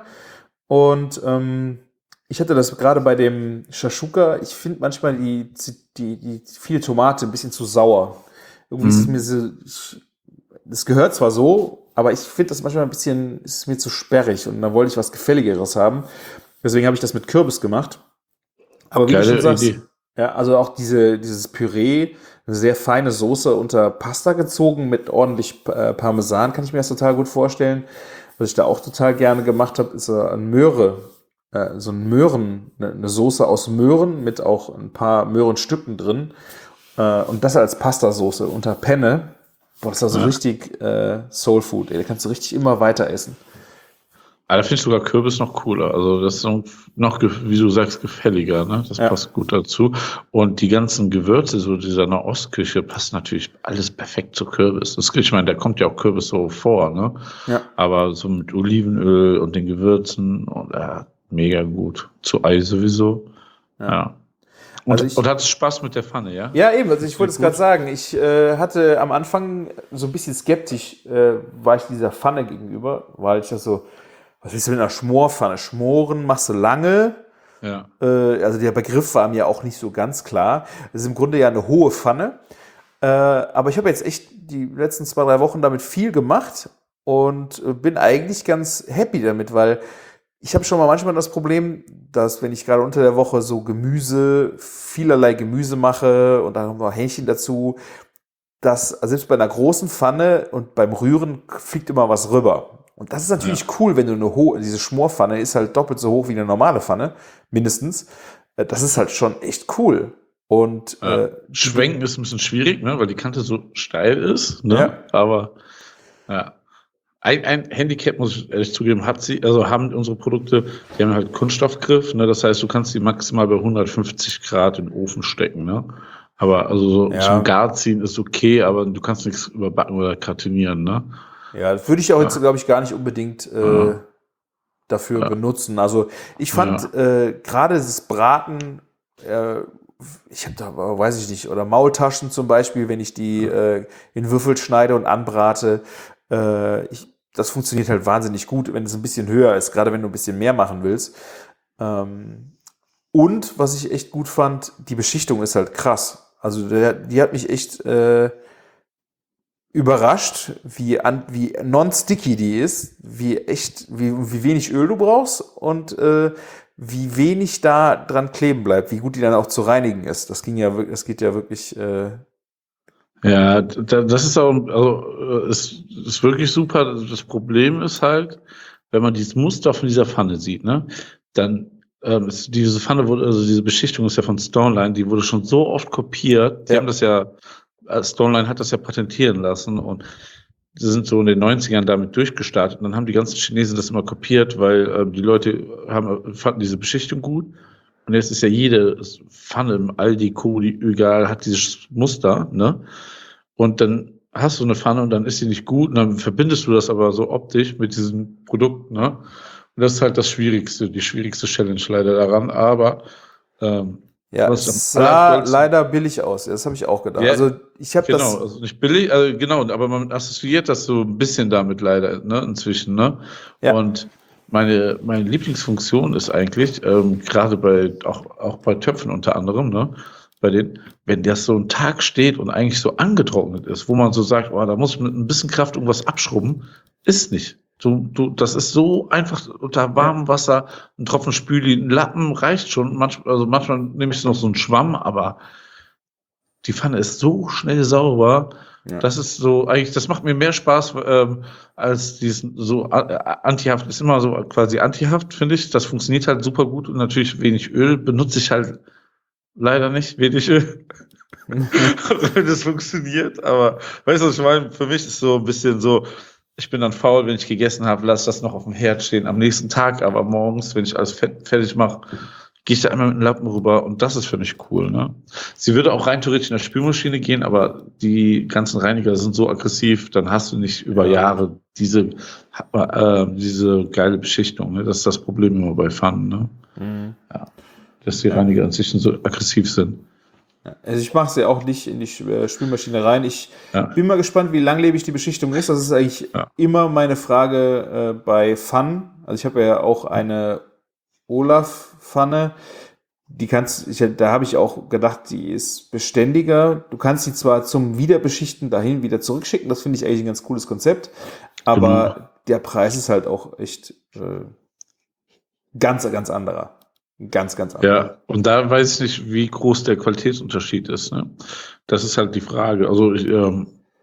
Und ähm, ich hatte das gerade bei dem Shashuka, ich finde manchmal die, die, die viele Tomate ein bisschen zu sauer. Irgendwie ist es Mhm. mir so, ich, das gehört zwar so, aber ich finde das manchmal ein bisschen, ist es mir zu sperrig und dann wollte ich was Gefälligeres haben. Deswegen habe ich das mit Kürbis gemacht. Aber wie du Geile schon sagst, Idee. ja, also auch diese, dieses Püree, eine sehr feine Soße unter Pasta gezogen mit ordentlich äh, Parmesan, kann ich mir das total gut vorstellen. Was ich da auch total gerne gemacht habe, ist äh, ein Möhre, äh, so ein Möhren, eine, eine Soße aus Möhren mit auch ein paar Möhrenstücken drin. Äh, und das als Pastasoße unter Penne. Boah, das war so Ja. richtig äh, Soul Food, ey. Da kannst du richtig immer weiter essen. Aber da finde ich sogar Kürbis noch cooler. Also das ist so noch, ge- wie du sagst, gefälliger. Ne? Das Ja. passt gut dazu. Und die ganzen Gewürze, so dieser Nahostküche, passt natürlich alles perfekt zu Kürbis. Das, ich meine, da kommt ja auch Kürbis so vor. Ne? Ja. Aber so mit Olivenöl und den Gewürzen, und, äh, mega gut. Zu Ei sowieso. Ja. Ja. Und, Also ich- und hattest Spaß mit der Pfanne, ja? Ja, eben, also ich wollte es gut. gerade sagen. Ich äh, hatte am Anfang so ein bisschen skeptisch, äh, war ich dieser Pfanne gegenüber, weil ich das so, was willst du mit einer Schmorpfanne? Schmoren machst du lange. Ja. Äh, also der Begriff war mir auch nicht so ganz klar. Es ist im Grunde ja eine hohe Pfanne. Äh, aber ich habe jetzt echt die letzten zwei, drei Wochen damit viel gemacht und äh, bin eigentlich ganz happy damit, weil ich habe schon mal manchmal das Problem, dass wenn ich gerade unter der Woche so Gemüse, vielerlei Gemüse mache und dann noch Hähnchen dazu, dass also selbst bei einer großen Pfanne und beim Rühren fliegt immer was rüber. Und das ist natürlich cool, wenn du eine hohe, diese Schmorpfanne ist halt doppelt so hoch wie eine normale Pfanne, mindestens. Äh, Das ist halt schon echt cool. Und Ja. äh, Schwenken ist ein bisschen schwierig, ne? Weil die Kante so steil ist. Ne? Ja. Aber ja. Ein, ein Handicap, muss ich ehrlich zugeben, hat sie, also haben unsere Produkte, die haben halt Kunststoffgriff, ne? Das heißt, du kannst die maximal bei hundertfünfzig Grad in den Ofen stecken, ne? Aber also so Ja. zum Garziehen ist okay, aber du kannst nichts überbacken oder gratinieren, ne? Ja, das würde ich auch jetzt, glaube ich, gar nicht unbedingt äh, Ja. dafür Ja. benutzen. Also ich fand äh, gerade das Braten, äh, ich habe da, weiß ich nicht, oder Maultaschen zum Beispiel, wenn ich die äh, in Würfel schneide und anbrate, äh, ich, das funktioniert halt wahnsinnig gut, wenn es ein bisschen höher ist, gerade wenn du ein bisschen mehr machen willst. Ähm, und was ich echt gut fand, die Beschichtung ist halt krass. Also der, die hat mich echt äh, überrascht, wie, an, wie non-sticky die ist, wie echt, wie, wie wenig Öl du brauchst und äh, wie wenig da dran kleben bleibt, wie gut die dann auch zu reinigen ist. Das ging ja wirklich, das geht ja wirklich. Äh, Ja, da, das ist auch, also äh, ist, ist wirklich super. Das Problem ist halt, wenn man dieses Muster von dieser Pfanne sieht, ne, dann ähm, ist, diese Pfanne wurde, also diese Beschichtung ist ja von Stoneline, die wurde schon so oft kopiert. Die Ja. haben das ja, äh, Stoneline hat das ja patentieren lassen und die sind so in den neunzigern damit durchgestartet. Und dann haben die ganzen Chinesen das immer kopiert, weil ähm, die Leute haben, fanden diese Beschichtung gut. Und jetzt ist ja jede Pfanne im Aldi, Kodi, egal, hat dieses Muster, ne? Und dann hast du eine Pfanne und dann ist sie nicht gut und dann verbindest du das aber so optisch mit diesem Produkt, ne? Und das ist halt das Schwierigste, die schwierigste Challenge leider daran, aber ähm, Ja, was es am sah allertollsten- leider billig aus. Das habe ich auch gedacht. Ja, also ich habe Genau, das. also nicht billig, also genau, aber man assoziiert das so ein bisschen damit leider, ne, inzwischen, ne? Ja. Und meine, meine Lieblingsfunktion ist eigentlich, ähm, gerade bei, auch, auch bei Töpfen unter anderem, ne, bei denen, wenn das so ein Tag steht und eigentlich so angetrocknet ist, wo man so sagt, oh, da muss ich mit ein bisschen Kraft irgendwas abschrubben, ist nicht. Du, du, das ist so einfach unter warmem Wasser, ein Tropfen Spüli, ein Lappen reicht schon. Manchmal, also manchmal nehme ich noch so einen Schwamm, aber die Pfanne ist so schnell sauber. Ja. Das ist so, eigentlich, das macht mir mehr Spaß, ähm, als diesen, so, äh, Antihaft ist immer so quasi Antihaft, finde ich. Das funktioniert halt super gut und natürlich wenig Öl benutze ich halt leider nicht, wenig Öl. Wenn das funktioniert, aber weißt du, was ich meine? Für mich ist so ein bisschen so, ich bin dann faul, wenn ich gegessen habe, lass das noch auf dem Herd stehen. Am nächsten Tag, aber morgens, wenn ich alles fett, fertig mache, gehe ich da einmal mit dem Lappen rüber und das ist für mich cool. Ne? Sie würde auch rein theoretisch in der Spülmaschine gehen, aber die ganzen Reiniger sind so aggressiv, dann hast du nicht über Jahre diese, äh, diese geile Beschichtung. Ne? Das ist das Problem immer bei Pfannen. Ne? Mhm. Ja. Dass die Reiniger inzwischen so aggressiv sind. Also ich mache sie auch nicht in die Spülmaschine rein. Ich Ja. bin mal gespannt, wie langlebig die Beschichtung ist. Das ist eigentlich Ja. immer meine Frage äh, bei Pfannen. Also ich habe ja auch eine Olaf-Pfanne. Die kannst, ich, da habe ich auch gedacht, die ist beständiger. Du kannst sie zwar zum Wiederbeschichten dahin wieder zurückschicken. Das finde ich eigentlich ein ganz cooles Konzept. Aber Genau. der Preis ist halt auch echt äh, ganz, ganz anderer. Ganz, ganz anderer. Ja, und da weiß ich nicht, wie groß der Qualitätsunterschied ist. Ne? Das ist halt die Frage. Also, ich, ähm,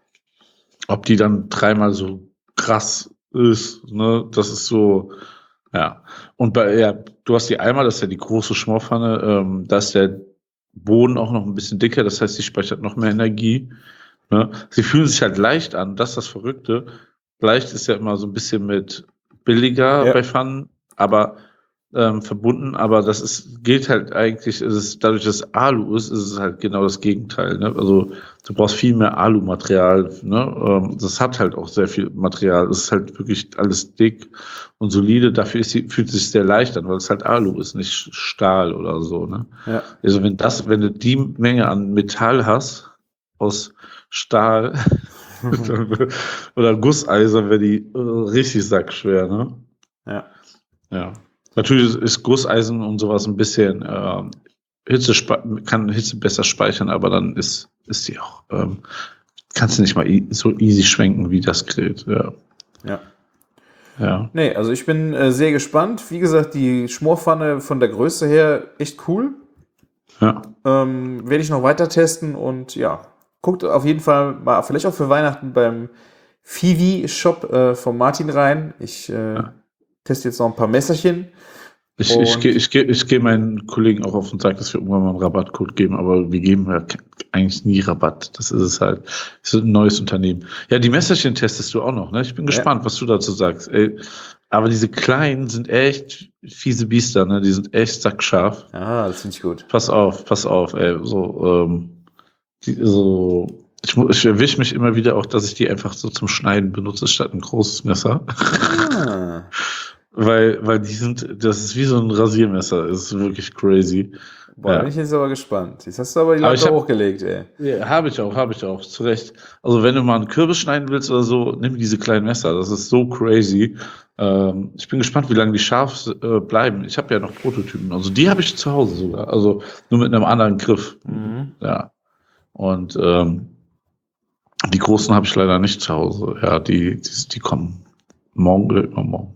ob die dann dreimal so krass ist, ne? Das ist so, ja. Und bei, ja, du hast die Eimer, das ist ja die große Schmorpfanne, ähm, da ist der Boden auch noch ein bisschen dicker, das heißt, sie speichert noch mehr Energie. Ne? Sie fühlen sich halt leicht an, das ist das Verrückte. Leicht ist ja immer so ein bisschen mit billiger Ja. bei Pfannen, aber ähm, verbunden, aber das ist, gilt halt eigentlich, ist es, dadurch, dass es Alu ist, ist es halt genau das Gegenteil. Ne? Also du brauchst viel mehr Alu-Material. Ne? Ähm, das hat halt auch sehr viel Material. Es ist halt wirklich alles dick und solide. Dafür ist sie, fühlt es sich sehr leicht an, weil es halt Alu ist, nicht Stahl oder so. Ne? Ja. Also wenn das, wenn du die Menge an Metall hast aus Stahl oder Gusseisen, wäre die äh, richtig sackschwer. Ne? Ja. Ja. Natürlich ist Gusseisen und sowas ein bisschen ähm, Hitze kann Hitze besser speichern, aber dann ist ist die auch ähm, kannst du nicht mal e so easy schwenken wie das Gerät. Ja. Ja. Ja. Nee, also ich bin äh, sehr gespannt. Wie gesagt, die Schmorpfanne von der Größe her echt cool. Ja. Ähm, werde ich noch weiter testen und ja, guckt auf jeden Fall mal, vielleicht auch für Weihnachten beim Fivi-Shop äh, von Martin rein. Ich äh, Ja. teste jetzt noch ein paar Messerchen. Ich, ich, Und- gehe ich, geh, ich geh meinen Kollegen auch auf den Sack, dass wir irgendwann mal einen Rabattcode geben, aber wir geben ja ke- eigentlich nie Rabatt. Das ist es halt. Das ist ein neues Unternehmen. Ja, die Messerchen testest du auch noch, ne? Ich bin gespannt, was du dazu sagst. Ey, aber diese kleinen sind echt fiese Biester, ne? Die sind echt sackscharf. Ah, das finde ich gut. Pass auf, pass auf, ey. So, ähm, die, so, ich, mu- ich erwische mich immer wieder auch, dass ich die einfach so zum Schneiden benutze, statt ein großes Messer. Ah. Weil, weil die sind, das ist wie so ein Rasiermesser, das ist wirklich crazy. Boah, Ja. bin ich jetzt aber gespannt. Jetzt hast du aber die Aber ich Leute hab- hochgelegt, ey. Ja, habe ich auch, habe ich auch, zu Recht. Also wenn du mal einen Kürbis schneiden willst oder so, nimm diese kleinen Messer, das ist so crazy. Ähm, ich bin gespannt, wie lange die scharf äh, bleiben. Ich habe ja noch Prototypen, also die habe ich zu Hause sogar, also nur mit einem anderen Griff. Mhm. Ja. Und ähm, die großen habe ich leider nicht zu Hause. Ja, die, die, die kommen morgen oder übermorgen.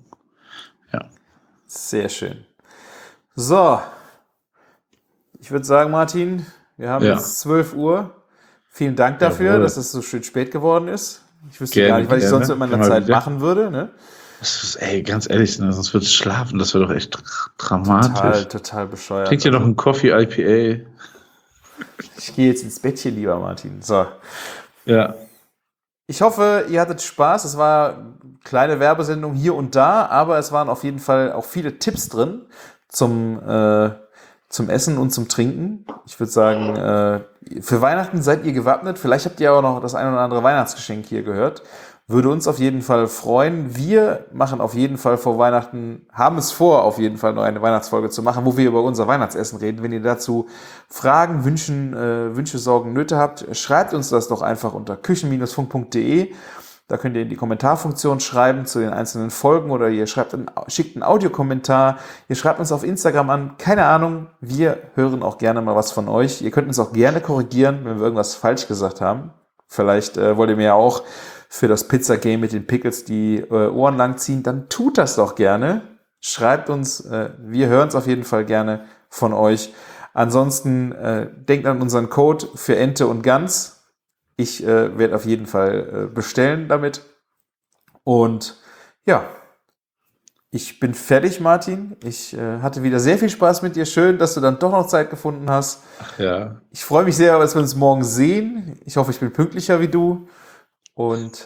Sehr schön. So. Ich würde sagen, Martin, wir haben Ja. jetzt zwölf Uhr. Vielen Dank dafür, Jawohl. dass es so schön spät geworden ist. Ich wüsste Gerne, gar nicht, was ich gerne. sonst mit meiner Immer Zeit wieder. machen würde. Ne? Das ist, ey, ganz ehrlich, ne, sonst würdest du schlafen, das wäre doch echt dr- dramatisch. Total, total bescheuert. Trink dir noch einen Coffee I P Ich gehe jetzt ins Bettchen, lieber Martin. So. A. Ja. Ich hoffe, ihr hattet Spaß. Es war eine kleine Werbesendung hier und da, aber es waren auf jeden Fall auch viele Tipps drin zum, äh, zum Essen und zum Trinken. Ich würde sagen, äh, für Weihnachten seid ihr gewappnet. Vielleicht habt ihr auch noch das ein oder andere Weihnachtsgeschenk hier gehört. Würde uns auf jeden Fall freuen. Wir machen auf jeden Fall vor Weihnachten, haben es vor, auf jeden Fall noch eine Weihnachtsfolge zu machen, wo wir über unser Weihnachtsessen reden. Wenn ihr dazu Fragen, Wünschen, äh, Wünsche, Sorgen, Nöte habt, schreibt uns das doch einfach unter küchen Bindestrich funk punkt de. Da könnt ihr in die Kommentarfunktion schreiben zu den einzelnen Folgen oder ihr schreibt einen, schickt einen Audiokommentar. Ihr schreibt uns auf Instagram an. Keine Ahnung, wir hören auch gerne mal was von euch. Ihr könnt uns auch gerne korrigieren, wenn wir irgendwas falsch gesagt haben. Vielleicht äh, wollt ihr mir ja auch für das Pizza-Game mit den Pickles die äh, Ohren lang ziehen, dann tut das doch gerne. Schreibt uns, äh, wir hören es auf jeden Fall gerne von euch. Ansonsten äh, denkt an unseren Code für Ente und Gans. Ich äh, werde auf jeden Fall äh, bestellen damit. Und ja, ich bin fertig, Martin. Ich äh, hatte wieder sehr viel Spaß mit dir. Schön, dass du dann doch noch Zeit gefunden hast. Ja. Ich freue mich sehr, dass wir uns morgen sehen. Ich hoffe, ich bin pünktlicher wie du. Und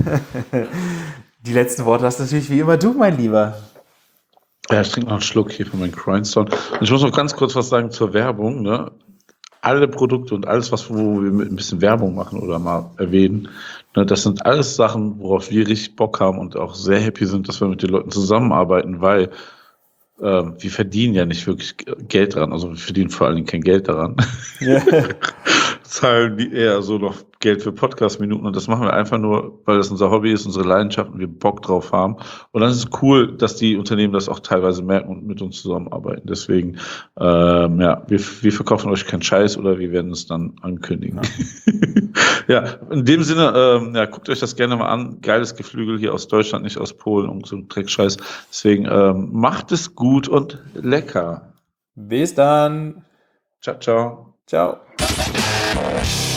die letzten Worte hast natürlich wie immer du, mein Lieber. Ja, ich trinke noch einen Schluck hier von meinem Grindstone. Und ich muss noch ganz kurz was sagen zur Werbung. Ne? Alle Produkte und alles, was wo wir mit ein bisschen Werbung machen oder mal erwähnen, ne, das sind alles Sachen, worauf wir richtig Bock haben und auch sehr happy sind, dass wir mit den Leuten zusammenarbeiten, weil äh, wir verdienen ja nicht wirklich Geld dran. Also wir verdienen vor allen Dingen kein Geld daran. Ja. Zahlen die eher so noch Geld für Podcast-Minuten und das machen wir einfach nur, weil das unser Hobby ist, unsere Leidenschaft und wir Bock drauf haben. Und dann ist es cool, dass die Unternehmen das auch teilweise merken und mit uns zusammenarbeiten. Deswegen, ähm, ja, wir, wir verkaufen euch keinen Scheiß oder wir werden es dann ankündigen. Ja, ja, in dem Sinne, ähm, ja, guckt euch das gerne mal an. Geiles Geflügel hier aus Deutschland, nicht aus Polen und so ein Dreckscheiß. Deswegen, ähm, macht es gut und lecker. Bis dann. Ciao, ciao. Ciao.